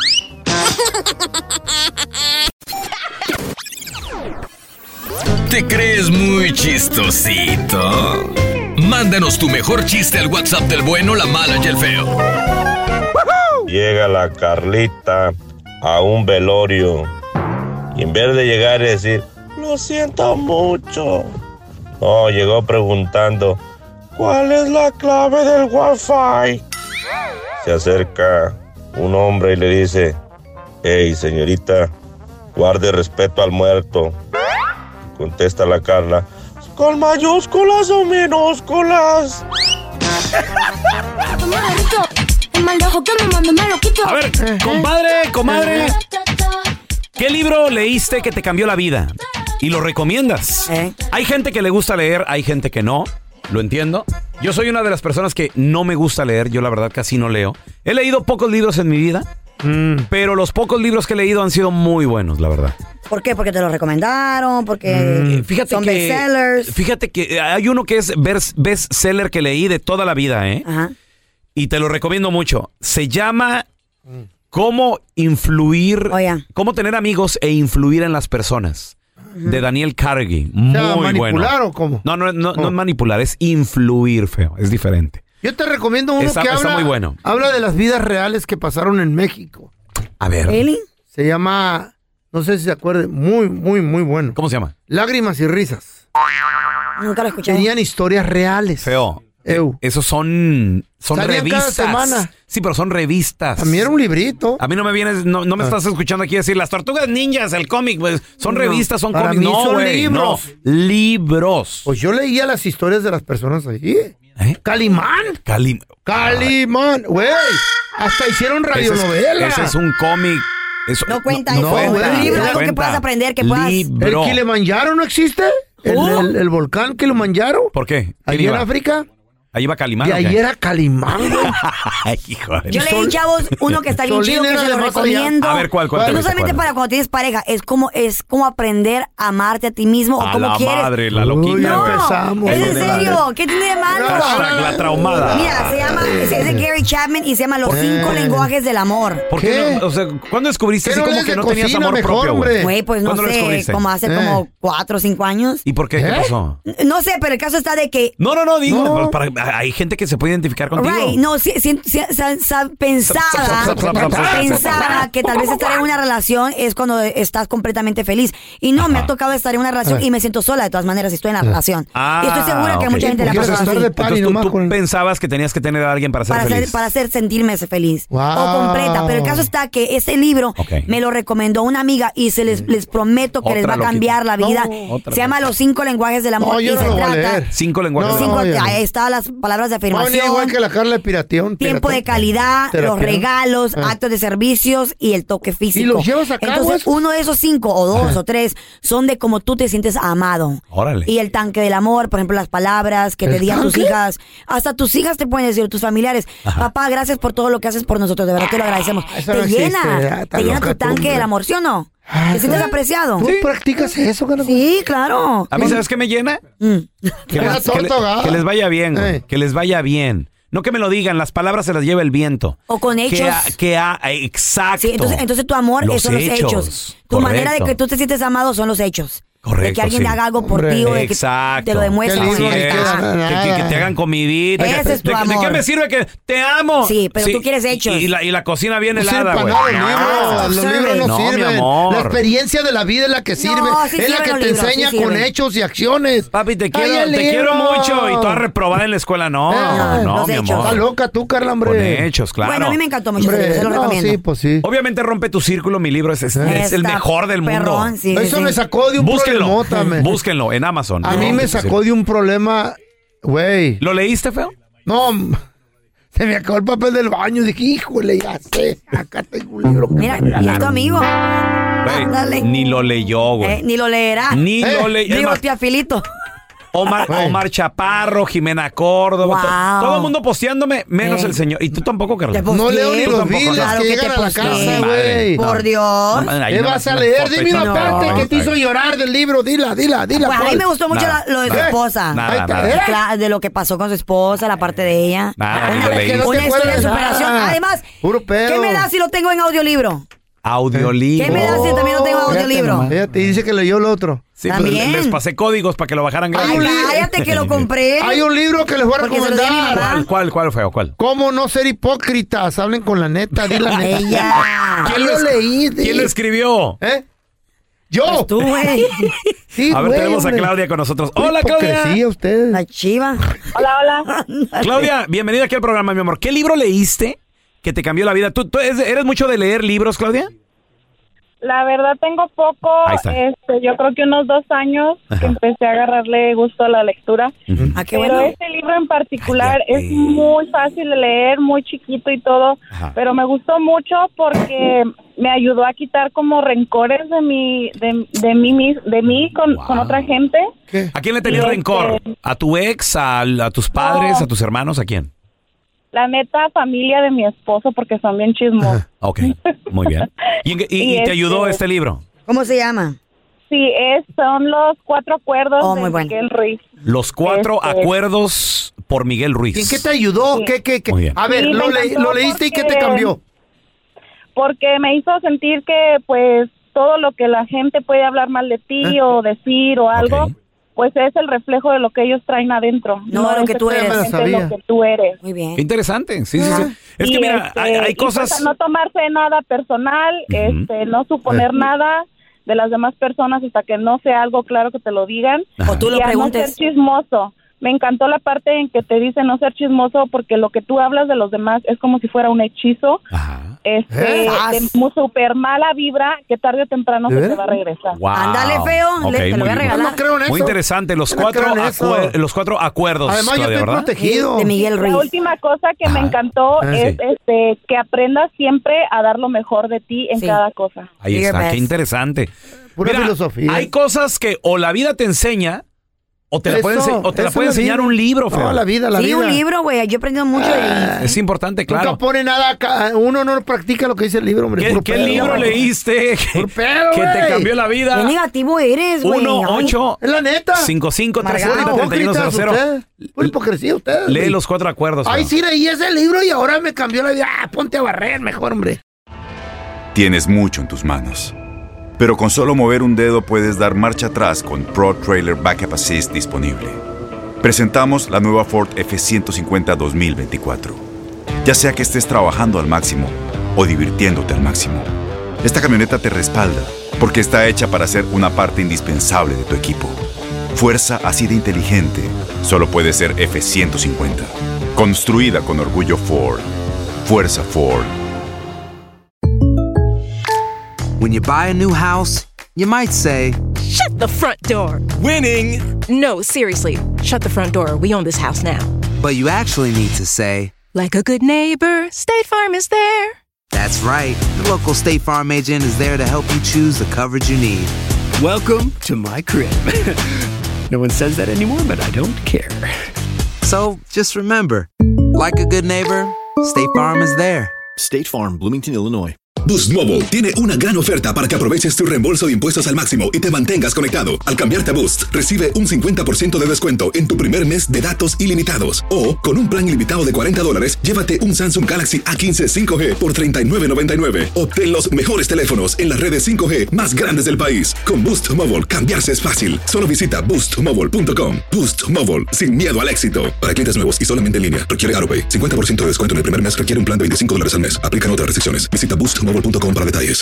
¿Te crees muy chistosito? Mándanos tu mejor chiste al WhatsApp del bueno, la mala y el feo. Llega la Carlita a un velorio y en vez de llegar y decir, lo siento mucho, no, llegó preguntando, ¿cuál es la clave del Wi-Fi? Se acerca un hombre y le dice, hey, señorita, guarde respeto al muerto. Contesta la Carla, ¿con mayúsculas o minúsculas? A ver, comadre, ¿qué libro leíste que te cambió la vida? ¿Y lo recomiendas? Hay gente que le gusta leer, hay gente que no, lo entiendo. Yo soy una de las personas que no me gusta leer, yo la verdad casi no leo. He leído pocos libros en mi vida, pero los pocos libros que he leído han sido muy buenos, la verdad. ¿Por qué? ¿Porque te lo recomendaron? ¿Porque son bestsellers? Fíjate que hay uno que es bestseller que leí de toda la vida, Ajá. Y te lo recomiendo mucho. Se llama Cómo influir, cómo tener amigos e influir en las personas. De Daniel Carnegie. Muy bueno. ¿Manipular o cómo? No es manipular, es influir, feo. Es diferente. Yo te recomiendo uno que está muy bueno. Habla de las vidas reales que pasaron en México. A ver. Se llama, no sé si se acuerdan, muy, muy, muy bueno. ¿Cómo se llama? Lágrimas y risas. Nunca lo escuché. Tenían historias reales. Feo. Esos son revistas. Cada semana. Sí, pero son revistas. A mí era un librito. A mí no me vienes, no me estás escuchando aquí decir las tortugas ninjas, el cómic, pues, son revistas, son cómics. No, son libros. No, libros. Pues yo leía las historias de las personas ahí. Calimán. Calimán, güey. Hasta hicieron radionovela. Ese es un cómic. Eso, no cuenta eso. Un libro, algo que puedas aprender, que puedas. ¿El Kilimanjaro no existe? ¿El volcán Kilimanjaro? ¿Por qué? ¿Allí en África? Ahí va Calimán. Y ahí era Calimán, güey. Ay, hijo de... Yo leí, chavos, uno que está bien chido, que se lo recomiendo. A ver, ¿cuál? No solamente para cuando tienes pareja, es como aprender a amarte a ti mismo o como quieres. A la madre, la loquita. No, empezamos. Es en serio. ¿Qué tiene de malo? La traumada. Mira, se llama, es de Gary Chapman y se llama Los 5 lenguajes del amor. ¿Por qué? No, o sea, ¿cuándo descubriste así como que no tenías amor propio, güey? Güey, pues no sé, como hace como 4 o 5 años. ¿Y por qué? ¿Qué pasó? No sé, pero el caso está de que... No, digo, para hay gente que se puede identificar contigo. Right. No, pensaba que tal vez estar en una relación es cuando estás completamente feliz. Y no, me ha tocado estar en una relación y me siento sola de todas maneras. Estoy en la relación. Y estoy segura que a mucha gente le ha pasado así. Entonces tú pensabas que tenías que tener a alguien para ser feliz. Para hacer sentirme feliz. O completa. Pero el caso está que ese libro me lo recomendó una amiga y les prometo que les va a cambiar la vida. Se llama Los 5 lenguajes del amor. No, yo y no se lo voy a trata. leer. 5 lenguajes del amor. Ahí están las palabras de afirmación. Igual que la Carla de Pirateón. Tiempo de calidad, los regalos, actos de servicios y el toque físico. ¿Y los llevas a cabo? Entonces, uno de esos 5 o 2 o 3 son de cómo tú te sientes amado. Órale. Y el tanque del amor, por ejemplo, las palabras que te digan tus hijas. Hasta tus hijas te pueden decir, tus familiares. Papá, gracias por todo lo que haces por nosotros. De verdad te lo agradecemos. Te llena tu tanque del amor, ¿sí o no? ¿Te sientes apreciado? ¿Tú practicas eso, Carlos? Sí, claro. ¿A mí sabes qué me llena? Que les vaya bien, güey. Que les vaya bien. No que me lo digan, las palabras se las lleva el viento. O con hechos. Exacto. Sí, entonces tu amor son los hechos. Tu manera de que tú te sientes amado son los hechos. Correcto, de que alguien haga algo por ti o de que te lo demuestre. Que te hagan comidita. Ese es tu amor. ¿De qué me sirve que te amo? Sí, pero tú quieres hechos. Y la cocina bien helada, güey. Los libros no sirven. La experiencia de la vida es la que sirve. Es la que te enseña con hechos y acciones. Papi, te quiero mucho. Y toda reprobada en la escuela. No, mi amor. Estás loca tú, Carla, hombre. Con hechos, claro. Bueno, a mí me encantó mucho. Se lo recomiendo. Sí, pues sí. Obviamente rompe tu círculo. Mi libro es el mejor del mundo. Eso me sacó de un problema. Búsquenlo en Amazon. A mí me sacó de un problema, güey. ¿Lo leíste, feo? No, se me acabó el papel del baño. Dije, híjole, ya sé. Acá tengo un libro. Mira, y es tu amigo. Ni lo leyó, güey. Ni lo leerá. Ni lo leyó. Digo, tía Filito. Omar Chaparro, Jimena Córdoba, wow. Todo el mundo posteándome, menos el señor. Y tú tampoco, Carlos. No leo ni los videos que llegan a la casa, güey. Por Dios. ¿Qué vas a leer? Dime una parte que te hizo llorar del libro. Dila. Pues a mí me gustó mucho lo de su esposa. Nada. De lo que pasó con su esposa, la parte de ella. Una historia de superación. Además, ¿qué me da si lo tengo en audiolibro? Audiolibro. ¿Qué me da si también lo tengo en audiolibro? Te dice que leyó el otro. Sí, pues les pasé códigos para que lo bajaran gratis. Cállate que lo compré. Hay un libro que les voy a recomendar. ¿Cuál, feo? ¿Cuál? ¿Cómo no ser hipócritas? Hablen con la neta, di la neta. ¿Quién lo escribió? ¡Yo! Pues tú, güey. Sí, a ver, tenemos a Claudia con nosotros. ¡Hola, Claudia! Sí, usted. La chiva. Hola. Claudia, bienvenida aquí al programa, mi amor. ¿Qué libro leíste que te cambió la vida? ¿Tú eres mucho de leer libros, Claudia? La verdad tengo poco, yo creo que unos 2 años que empecé a agarrarle gusto a la lectura. Pero este libro en particular es muy fácil de leer, muy chiquito y todo, pero me gustó mucho porque me ayudó a quitar como rencores de mí con otra gente. ¿Qué? ¿A quién le tenías rencor? ¿A tu ex? ¿A tus padres? ¿A tus hermanos? ¿A quién? La neta, familia de mi esposo, porque son bien chismosos. Ok, muy bien. ¿Y te ayudó este libro? ¿Cómo se llama? Sí, son los 4 acuerdos de Miguel Ruiz. Los 4 acuerdos por Miguel Ruiz. ¿Y qué te ayudó? Sí. ¿Qué? Muy bien. A ver, Sí, lo leíste y ¿qué te cambió? Porque me hizo sentir que, pues, todo lo que la gente puede hablar mal de ti o decir o algo... Pues es el reflejo de lo que ellos traen adentro. No lo que tú eres. Lo que tú eres. Muy bien. Qué interesante. Sí. Es que mira, hay cosas... Pues, no tomarse nada personal, no suponer nada de las demás personas hasta que no sea algo claro que te lo digan. O tú lo preguntes. No ser chismoso. Me encantó la parte en que te dice no ser chismoso porque lo que tú hablas de los demás es como si fuera un hechizo. De super mala vibra que tarde o temprano se te va a regresar. Wow. Ándale, feo, te lo voy a regalar. No creo en eso. Muy interesante, los 4 acuerdos. Además, Claudia, yo estoy ¿verdad? protegido. De Miguel Ruiz. La última cosa que me encantó es que aprendas siempre a dar lo mejor de ti en cada cosa. Ahí está, qué interesante. Pura filosofía. Hay cosas que o la vida te enseña o te la puede enseñar un libro, feo. No, la vida. Sí, un libro, güey. Yo he aprendido mucho de Es importante, claro. Nunca pone nada acá. Uno no practica lo que dice el libro, hombre. ¿Qué libro leíste que te cambió la vida? Qué negativo eres, güey. 1-8. Es la neta. 55-370-3100. Por hipocresía usted. Lee los 4 acuerdos. Ay, sí, leí ese libro y ahora me cambió la vida. Ponte a barrer mejor, hombre. Tienes mucho en tus manos. Pero con solo mover un dedo puedes dar marcha atrás con Pro Trailer Backup Assist disponible. Presentamos la nueva Ford F-150 2024. Ya sea que estés trabajando al máximo o divirtiéndote al máximo, esta camioneta te respalda porque está hecha para ser una parte indispensable de tu equipo. Fuerza así de inteligente solo puede ser F-150. Construida con orgullo Ford. Fuerza Ford. When you buy a new house, you might say, Shut the front door! Winning! No, seriously. Shut the front door. We own this house now. But you actually need to say, Like a good neighbor, State Farm is there. That's right. The local State Farm agent is there to help you choose the coverage you need. Welcome to my crib. No one says that anymore, but I don't care. So just remember, like a good neighbor, State Farm is there. State Farm, Bloomington, Illinois. Boost Mobile tiene una gran oferta para que aproveches tu reembolso de impuestos al máximo y te mantengas conectado. Al cambiarte a Boost, recibe un 50% de descuento en tu primer mes de datos ilimitados. O, con un plan ilimitado de $40, llévate un Samsung Galaxy A15 5G por $39.99. Obtén los mejores teléfonos en las redes 5G más grandes del país. Con Boost Mobile, cambiarse es fácil. Solo visita boostmobile.com. Boost Mobile, sin miedo al éxito. Para clientes nuevos y solamente en línea, requiere AutoPay. 50% de descuento en el primer mes requiere un plan de $25 al mes. Aplican otras restricciones. Visita boostmobile.com para detalles.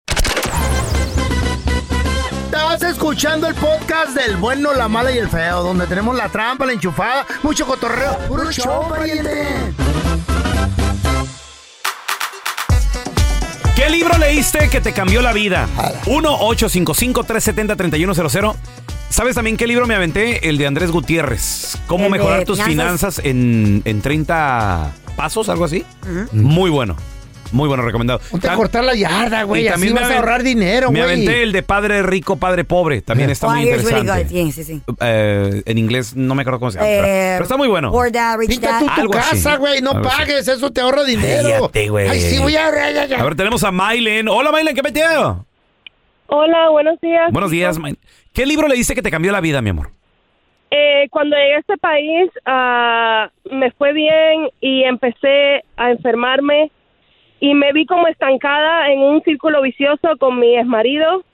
Estás escuchando el podcast del bueno, la mala y el feo, donde tenemos la trampa, la enchufada, mucho cotorreo. ¡Puro show, pariente! ¿Qué libro leíste que te cambió la vida? 1-855-370-3100. ¿Sabes también qué libro me aventé? El de Andrés Gutiérrez. ¿Cómo mejorar tus finanzas en 30 pasos? Algo así. Muy bueno. Muy bueno, recomendado. Ponte a cortar la yarda, güey. Así vas a ahorrar dinero, güey. Me aventé el de Padre Rico, Padre Pobre. También está muy interesante. Sí. En inglés no me acuerdo cómo se llama. Pero está muy bueno. Pinta tú tu casa, güey. No pagues. Eso te ahorra dinero. Cállate, güey. Ay, sí, voy a... A ver, tenemos a Maylen. Hola, Maylen. ¿Qué metido? Hola, buenos días. Buenos días, Maylen. ¿Qué libro leíste que te cambió la vida, mi amor? Cuando llegué a este país, me fue bien y empecé a enfermarme. Y me vi como estancada en un círculo vicioso con mi exmarido.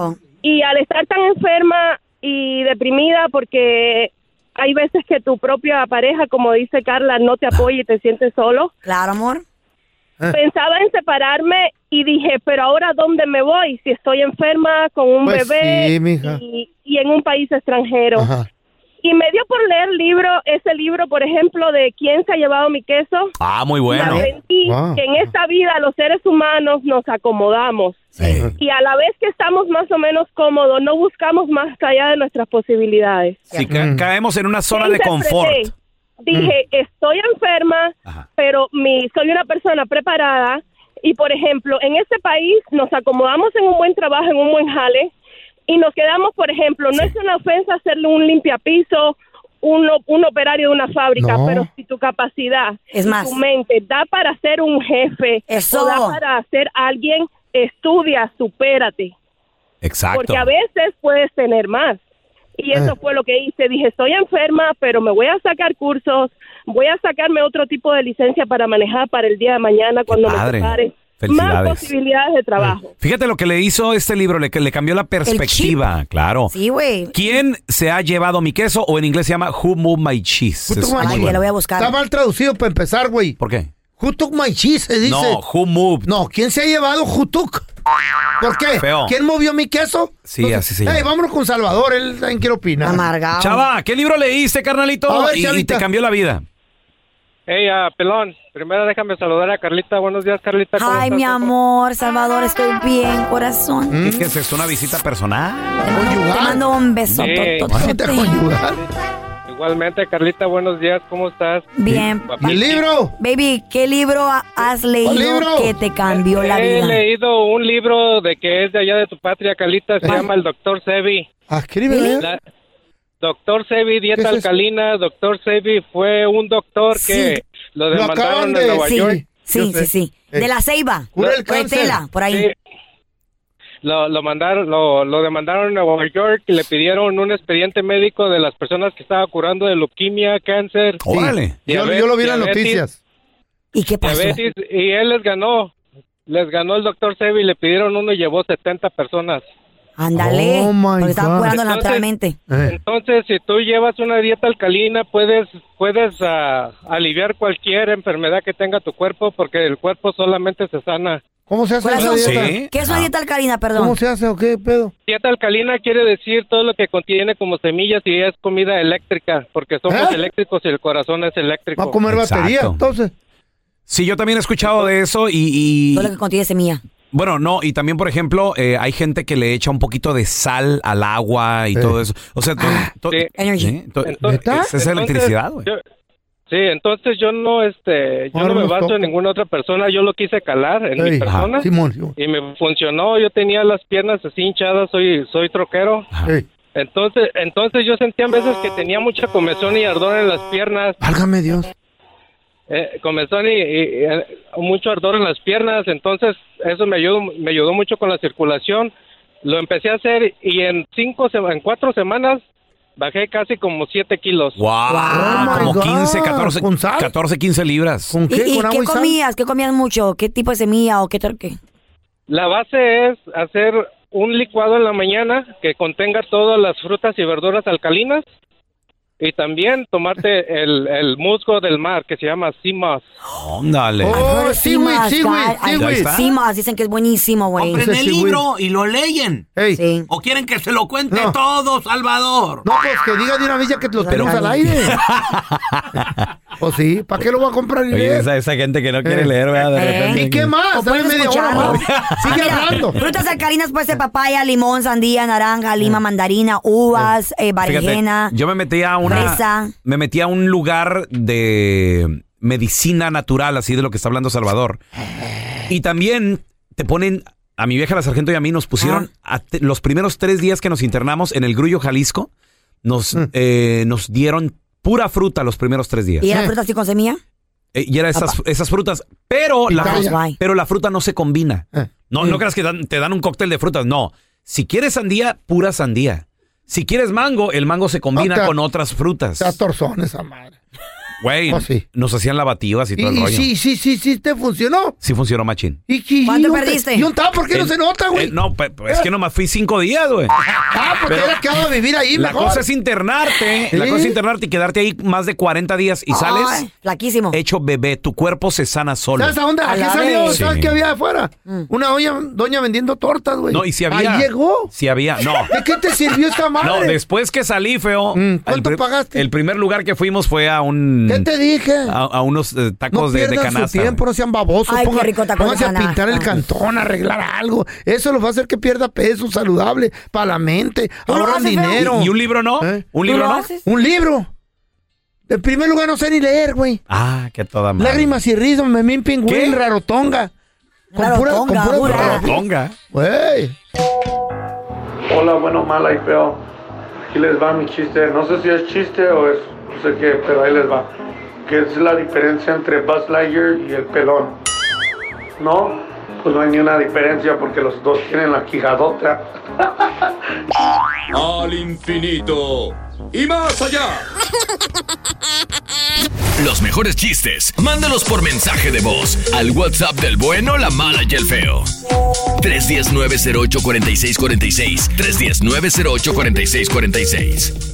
Y al estar tan enferma y deprimida, porque hay veces que tu propia pareja, como dice Carla, no te apoya y te sientes solo. Claro, amor. Pensaba en separarme y dije, pero ahora ¿dónde me voy? Si estoy enferma con un bebé sí, mija. Y en un país extranjero. Ajá. Y me dio por leer ese libro, por ejemplo, de ¿Quién se ha llevado mi queso? Ah, muy bueno. Y aprendí que en esta vida los seres humanos nos acomodamos. Sí. Y a la vez que estamos más o menos cómodos, no buscamos más allá de nuestras posibilidades. Sí, caemos en una zona de confort. Dije, estoy enferma, pero soy una persona preparada. Y, por ejemplo, en este país nos acomodamos en un buen trabajo, en un buen jale. Y nos quedamos, por ejemplo, no es una ofensa hacerle un limpiapiso, un operario de una fábrica, pero si tu capacidad, tu mente da para ser un jefe, o da para ser alguien, estudia, supérate. Exacto. Porque a veces puedes tener más. Y eso fue lo que hice. Dije, estoy enferma, pero me voy a sacar cursos, voy a sacarme otro tipo de licencia para manejar para el día de mañana cuando me separe. Más posibilidades de trabajo. Fíjate lo que le hizo este libro, le cambió la perspectiva, claro. Sí, güey. ¿Quién se ha llevado mi queso? O en inglés se llama Who Moved My Cheese. Ya lo voy a buscar. Está mal traducido para empezar, güey. ¿Por qué? Who took my cheese, se dice. No, who moved. No, ¿quién se ha llevado who took? ¿Por qué? Feo. ¿Quién movió mi queso? Sí, entonces, así se llama. Vámonos con Salvador, él también quiere opinar. Amargado. Chava, ¿qué libro leíste, carnalito? A ver, y te cambió la vida. Hey, pelón, primero déjame saludar a Carlita. Buenos días, Carlita. Ay, estás? mi amor, Salvador, estoy bien, corazón. ¿Qué es eso? ¿Una visita personal? Te mando un beso. Igualmente, Carlita, buenos días, ¿cómo estás? Bien. ¿Y el libro? Baby, ¿qué libro has leído que te cambió la vida? He leído un libro de que es de allá de tu patria, Carlita, se llama El Doctor Sebi. Escríbele. Doctor Sebi, dieta alcalina. Doctor Sebi fue un doctor que lo demandaron en Nueva York. Sí. De la Ceiba. De Tela, por ahí. Sí. Lo demandaron en Nueva York y le pidieron un expediente médico de las personas que estaba curando de leuquimia, cáncer. ¡Órale! Yo lo vi en las noticias. ¿Y qué pasó? Diabetes, y él les ganó el doctor Sebi, le pidieron uno y llevó 70 personas. Ándale, porque estaba curando naturalmente. Entonces, si tú llevas una dieta alcalina, puedes aliviar cualquier enfermedad que tenga tu cuerpo, porque el cuerpo solamente se sana. ¿Cómo se hace esa dieta? ¿Sí? ¿Qué es una dieta alcalina, perdón? ¿Cómo se hace o qué pedo? Dieta alcalina quiere decir todo lo que contiene como semillas y es comida eléctrica, porque somos eléctricos y el corazón es eléctrico. Va a comer batería, entonces. Sí, yo también he escuchado de eso y... Todo lo que contiene semilla. Bueno, no, y también, por ejemplo, hay gente que le echa un poquito de sal al agua y todo eso. O sea, Energy. Es electricidad, güey. Sí, entonces yo no me baso en ninguna otra persona, yo lo quise calar en mi persona y me funcionó. Yo tenía las piernas así hinchadas, soy troquero. Entonces yo sentía a veces que tenía mucha comezón y ardor en las piernas. Válgame Dios. Comezón y mucho ardor en las piernas, entonces eso me ayudó mucho con la circulación. Lo empecé a hacer y en 4 semanas bajé casi como 7 kilos. ¡Wow! Como 14, 15 libras. ¿Con qué? ¿Y qué comías? ¿Qué comías mucho? ¿Qué tipo de semilla o qué? La base es hacer un licuado en la mañana que contenga todas las frutas y verduras alcalinas. Y también tomarte el musgo del mar, que se llama sea moss. ¡Óndale! ¡Oh, sí, güey! Sea moss, dicen que es buenísimo, güey. Compren el libro y lo leen. Sí. ¿O quieren que se lo cuente todo, Salvador? No, pues que diga de una vez ya que lo tenemos al aire. ¿O sí? ¿Para qué lo voy a comprar y leer? Esa gente que no quiere leer, ¿verdad? De repente. ¿Y qué más? Dale media hora más. Sigue hablando. Frutas alcalinas puede ser papaya, limón, sandía, naranja, lima, mandarina, uvas, berenjena. Yo me metí a un lugar de medicina natural, así de lo que está hablando Salvador. Y también te ponen, a mi vieja la sargento y a mí nos pusieron los primeros 3 días que nos internamos en el Grullo, Jalisco, nos dieron pura fruta los primeros 3 días. ¿Y era fruta así con semilla? Y era esas frutas, pero la fruta no se combina. No creas que te dan un cóctel de frutas, no. Si quieres sandía, pura sandía. Si quieres mango, el mango se combina con otras frutas. Está torzón esa madre. Güey, nos hacían lavativas y todo el rollo. Sí, ¿te funcionó? Sí funcionó machín. ¿Cuánto perdiste? ¿Y un tap? ¿Por qué no se nota, güey? No, es que nomás fui 5 días, güey. Porque era que a vivir ahí la mejor. cosa es internarte. La cosa es internarte y quedarte ahí más de 40 días y sales. Flaquísimo. Hecho bebé. Tu cuerpo se sana solo. ¿Sabes a dónde? ¿A qué salió? ¿Sabes qué había afuera? Una doña vendiendo tortas, güey. No, y si había. ¿Ahí llegó? Si había, no. ¿De qué te sirvió esta madre? No, después que salí, feo. ¿Cuánto pagaste? El primer lugar que fuimos fue a un... ¿Qué te dije? A unos tacos de canasta. No pierdan su tiempo, no sean babosos. Ay, qué rico taco pónganse de a canasta. pintar el cantón, arreglar algo. Eso los va a hacer que pierda peso saludable para la mente. Ahorran dinero. ¿Y un libro no? ¿Un libro no? ¿Un libro? En primer lugar no sé ni leer, güey. Ah, qué toda madre. Lágrimas y risas, memín pingüín, rarotonga. Con pura rarotonga. Güey. Hola, bueno, mala y feo. Aquí les va mi chiste. No sé si es chiste o es no sé qué, pero ahí les va. ¿Qué es la diferencia entre Buzz Lightyear y el pelón? No, pues no hay ni una diferencia porque los dos tienen la quijadota. Al infinito y más allá. Los mejores chistes, mándalos por mensaje de voz al WhatsApp del bueno, la mala y el feo. 319-08-4646. 319-08-4646.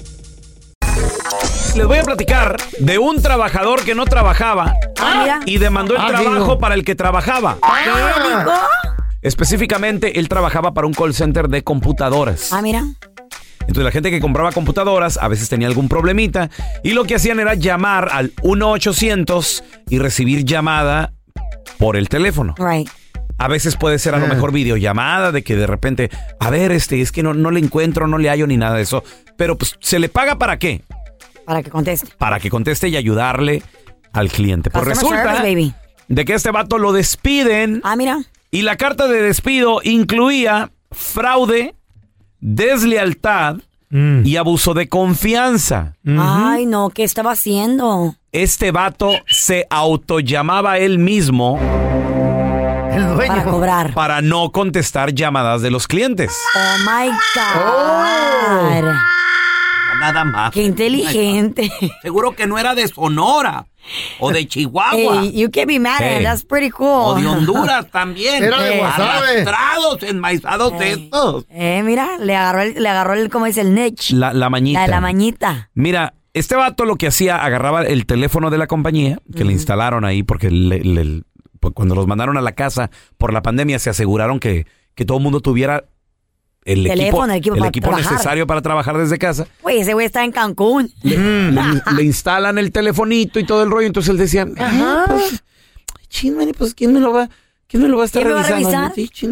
Les voy a platicar de un trabajador que no trabajaba y demandó el trabajo para el que trabajaba. Específicamente, él trabajaba para un call center de computadoras. Mira. Entonces, la gente que compraba computadoras a veces tenía algún problemita y lo que hacían era llamar al 1-800 y recibir llamada por el teléfono. Right. A veces puede ser a lo mejor videollamada de que de repente, a ver, es que no le encuentro, no le hallo ni nada de eso. Pero pues, ¿se le paga para qué? Para que conteste. Para que conteste y ayudarle al cliente. Pues resulta de que este vato lo despiden. Mira. Y la carta de despido incluía fraude, deslealtad y abuso de confianza. Ay, no, ¿qué estaba haciendo? Este vato se autollamaba él mismo. El dueño. Para cobrar. Para no contestar llamadas de los clientes. Oh, my God. nada más. Qué inteligente. Seguro que no era de Sonora o de Chihuahua. Hey, you can be mad at it. That's pretty cool. O de Honduras también. Era de Guasave. Arrastrados, enmaizados estos. Mira, le agarró el, ¿cómo dice? El niche. La mañita. La mañita. Mira, este vato lo que hacía, agarraba el teléfono de la compañía, que le instalaron ahí, porque cuando los mandaron a la casa por la pandemia, se aseguraron que todo el mundo tuviera el equipo necesario para trabajar desde casa. Güey, ese güey está en Cancún. Le instalan el telefonito y todo el rollo. Entonces él decía, pues, ¿quién me lo va a estar revisando?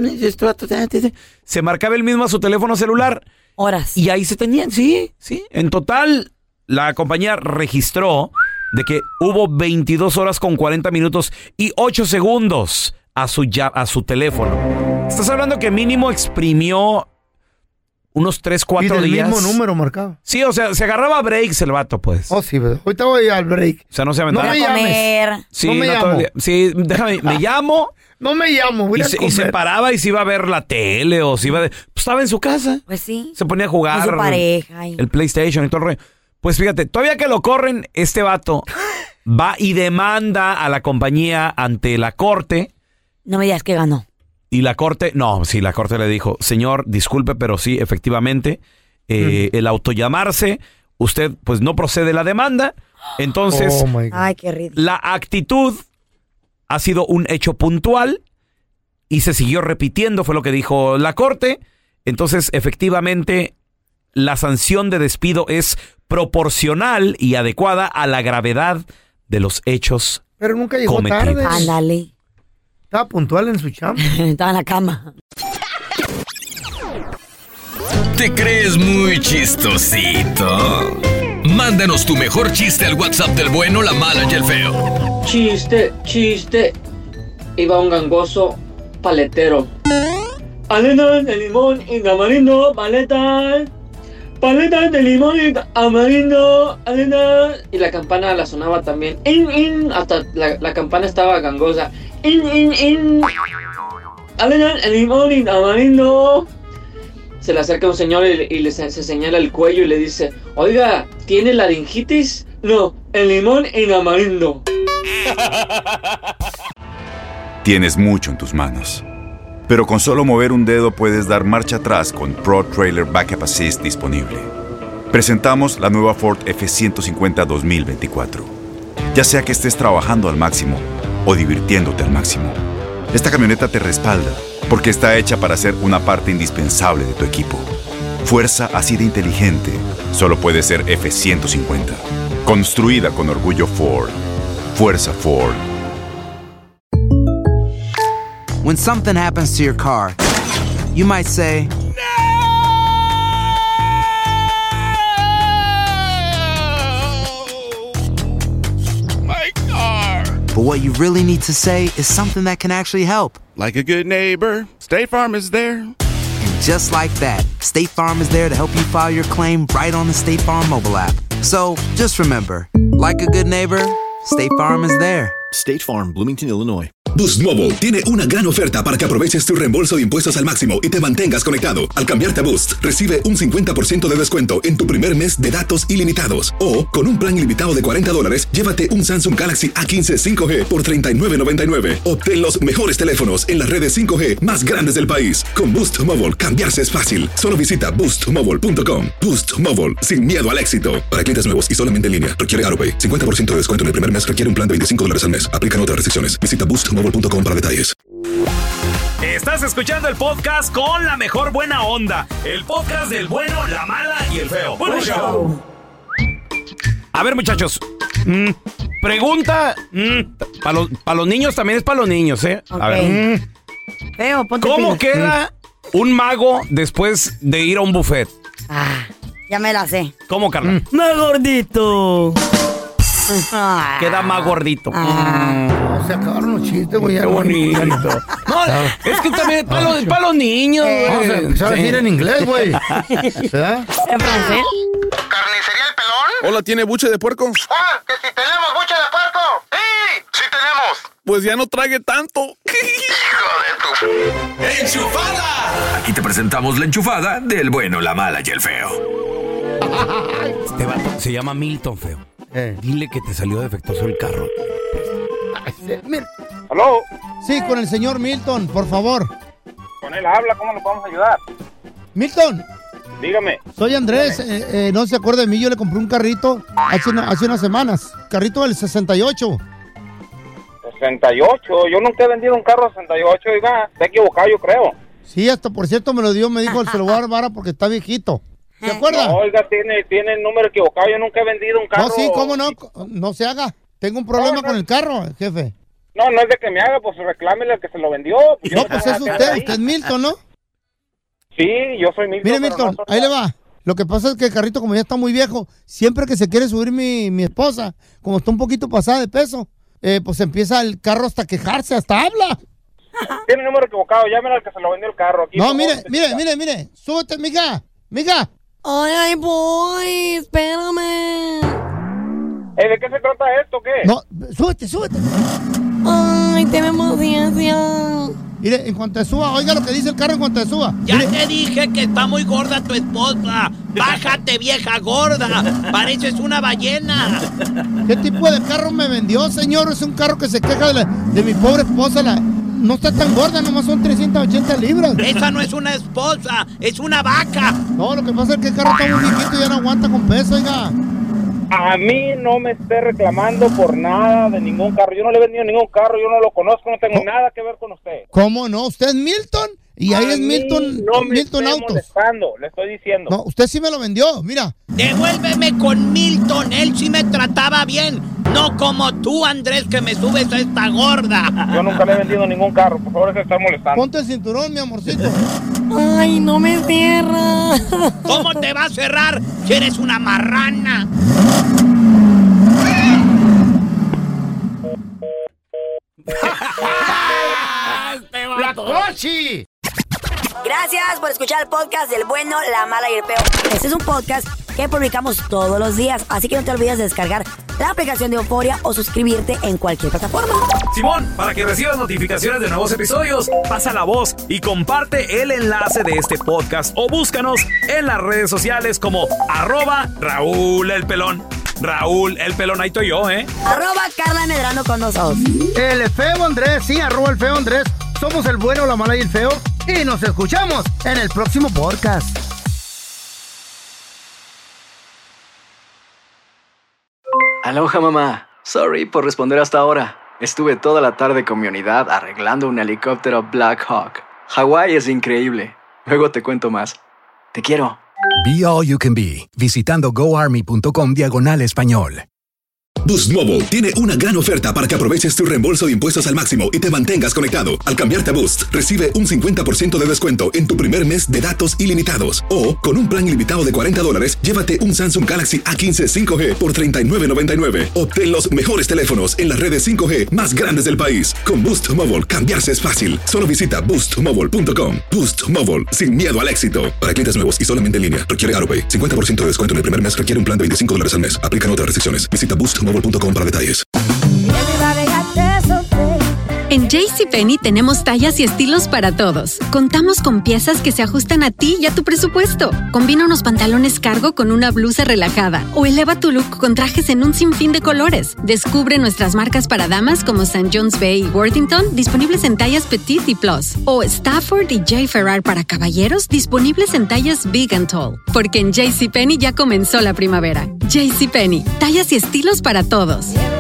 Se marcaba él mismo a su teléfono celular. Horas. Y ahí se tenían, sí. En total, la compañía registró de que hubo 22 horas con 40 minutos y 8 segundos a su teléfono. Estás hablando que mínimo exprimió unos 3, 4 días. Y del mismo número marcado. Sí, o sea, se agarraba breaks el vato, pues. Oh, sí, ahorita voy al break. O sea, no se aventaba. No me llames. Sí, no me llamo. Sí, déjame, me llamo. No me llamo, voy a comer. Y se paraba y se iba a ver la tele o se iba pues estaba en su casa. Pues sí. Se ponía a jugar. Con su pareja. El PlayStation y todo el rollo. Pues fíjate, todavía que lo corren, este vato va y demanda a la compañía ante la corte. No me digas que ganó. Y la corte le dijo, señor, disculpe, pero sí, efectivamente, el autollamarse, usted pues no procede la demanda. Entonces, ay, qué ridículo. La actitud ha sido un hecho puntual y se siguió repitiendo, fue lo que dijo la corte. Entonces, efectivamente, la sanción de despido es proporcional y adecuada a la gravedad de los hechos cometidos. Pero nunca llegó tarde. Ándale. Estaba puntual en su chamba. Estaba en la cama. ¿Te crees muy chistosito? Mándanos tu mejor chiste al WhatsApp del bueno, la mala y el feo. Chiste. Iba un gangoso paletero. Paletas de limón y tamarindo, paletas de limón y tamarindo, paletas. Y la campana la sonaba también. Hasta la campana estaba gangosa. Paletas de limón y tamarindo. Se le acerca un señor y se señala el cuello y le dice: oiga, ¿tiene laringitis? No, el limón y tamarindo. Tienes mucho en tus manos, pero con solo mover un dedo puedes dar marcha atrás con Pro Trailer Backup Assist disponible. Presentamos la nueva Ford F-150 2024. Ya sea que estés trabajando al máximo o divirtiéndote al máximo, esta camioneta te respalda porque está hecha para ser una parte indispensable de tu equipo. Fuerza así de inteligente solo puede ser F-150. Construida con orgullo Ford. Fuerza Ford. When something happens to your car, you might say, My car! But what you really need to say is something that can actually help. Like a good neighbor, State Farm is there. And just like that, State Farm is there to help you file your claim right on the State Farm mobile app. So just remember, like a good neighbor, State Farm is there. State Farm, Bloomington, Illinois. Boost Mobile tiene una gran oferta para que aproveches tu reembolso de impuestos al máximo y te mantengas conectado. Al cambiarte a Boost, recibe un 50% de descuento en tu primer mes de datos ilimitados. O, con un plan ilimitado de $40, llévate un Samsung Galaxy A15 5G por $39.99. Obtén los mejores teléfonos en las redes 5G más grandes del país. Con Boost Mobile, cambiarse es fácil. Solo visita boostmobile.com. Boost Mobile, sin miedo al éxito. Para clientes nuevos y solamente en línea, requiere AutoPay. 50% de descuento en el primer mes requiere un plan de $25 al mes. Aplican otras restricciones. Visita boostmobile.com para detalles. Estás escuchando el podcast con la mejor buena onda. El podcast del bueno, la mala y el feo. ¡Buen show! A ver, muchachos. Pregunta. Para los niños también es para los niños, ¿eh? Okay. A ver. Feo, ponte ¿Cómo pilas. queda un mago después de ir a un buffet? Ya me la sé. ¿Cómo, Carla? Más gordito. Queda más gordito. Se acabaron los chistes, güey. Qué bonito. No, es que también para los niños, güey. ¿Sabes decir en inglés, güey? ¿Verdad? ¿En francés? ¿Carnicería El Pelón? Hola, ¿tiene buche de puerco? ¡Ah! ¡Que si tenemos buche de puerco! ¡Sí! ¡Sí tenemos! Pues ya no trague tanto. ¡Hijo de tu... ¡Enchufada! Aquí te presentamos la enchufada del bueno, la mala y el feo. Este vato se llama Milton, feo. Dile que te salió defectuoso el carro. ¿Aló? Sí, con el señor Milton, por favor. Con él habla, ¿cómo lo podemos ayudar? Milton. Dígame. Soy Andrés, no se acuerda de mí, yo le compré un carrito hace unas semanas. Carrito del 68. 68, yo nunca he vendido un carro 68, oiga, está equivocado yo creo. Sí, hasta por cierto me lo dio, me dijo, se lo voy a dar vara porque está viejito. ¿Se acuerda? No, oiga, tiene el número equivocado, yo nunca he vendido un carro. No, sí, ¿cómo no? No se haga. Tengo un problema con el carro, jefe. No es de que me haga, pues reclámele al que se lo vendió. Pues no, pues es usted es Milton, ¿no? Sí, yo soy Milton. Mire, Milton, ahí le va. Lo que pasa es que el carrito, como ya está muy viejo, siempre que se quiere subir mi esposa, como está un poquito pasada de peso, pues empieza el carro hasta quejarse, hasta habla. Tiene el número equivocado, llámele al que se lo vendió el carro. Aquí, no, mire, súbete, mija. Ay, voy, espérame. ¿De qué se trata esto, qué? No, súbete. Ay, tenemos ciencia. Mire, en cuanto te suba, oiga lo que dice el carro en cuanto te suba. Ya te dije que está muy gorda tu esposa. Bájate, vieja gorda. Pareces una ballena. ¿Qué tipo de carro me vendió, señor? Es un carro que se queja de mi pobre esposa. No está tan gorda, nomás son 380 libras. Esa no es una esposa, es una vaca. No, lo que pasa es que el carro está muy viejito y ya no aguanta con peso, oiga. A mí no me esté reclamando por nada de ningún carro. Yo no le he vendido ningún carro, yo no lo conozco, no tengo nada que ver con usted. ¿Cómo no? ¿Usted es Milton? Y ahí es Milton, no me Milton estoy Autos. Molestando, le estoy diciendo. No, usted sí me lo vendió, mira. Devuélveme con Milton, él sí me trataba bien. No como tú, Andrés, que me subes a esta gorda. Yo nunca le he vendido ningún carro, por favor, se está molestando. Ponte el cinturón, mi amorcito. Ay, no me cierra. ¿Cómo te va a cerrar si eres una marrana? ¡La Tochi! Gracias por escuchar el podcast del bueno, la mala y el peor. Este es un podcast que publicamos todos los días, así que no te olvides de descargar la aplicación de Euforia o suscribirte en cualquier plataforma. Simón, para que recibas notificaciones de nuevos episodios, pasa la voz y comparte el enlace de este podcast o búscanos en las redes sociales como @Raúl el Pelón. Raúl el Pelón, ahí estoy yo, @Carla Medrano con nosotros. El feo Andrés, sí, @el feo Andrés. Somos el bueno, la mala y el feo. Y nos escuchamos en el próximo podcast. Aloha, mamá. Sorry por responder hasta ahora. Estuve toda la tarde con mi unidad arreglando un helicóptero Black Hawk. Hawái es increíble. Luego te cuento más. Te quiero. Be All You Can Be, visitando goarmy.com/español. Boost Mobile tiene una gran oferta para que aproveches tu reembolso de impuestos al máximo y te mantengas conectado. Al cambiarte a Boost, recibe un 50% de descuento en tu primer mes de datos ilimitados. O, con un plan ilimitado de $40, llévate un Samsung Galaxy A15 5G por $39.99. Obtén los mejores teléfonos en las redes 5G más grandes del país. Con Boost Mobile, cambiarse es fácil. Solo visita boostmobile.com. Boost Mobile, sin miedo al éxito. Para clientes nuevos y solamente en línea, requiere AutoPay. 50% de descuento en el primer mes requiere un plan de $25 al mes. Aplican otras restricciones. Visita boostmobile.com para detalles. En JCPenney tenemos tallas y estilos para todos. Contamos con piezas que se ajustan a ti y a tu presupuesto. Combina unos pantalones cargo con una blusa relajada o eleva tu look con trajes en un sinfín de colores. Descubre nuestras marcas para damas como St. John's Bay y Worthington, disponibles en tallas Petit y Plus. O Stafford y J. Ferrar para caballeros, disponibles en tallas Big and Tall. Porque en JCPenney ya comenzó la primavera. JCPenney, tallas y estilos para todos.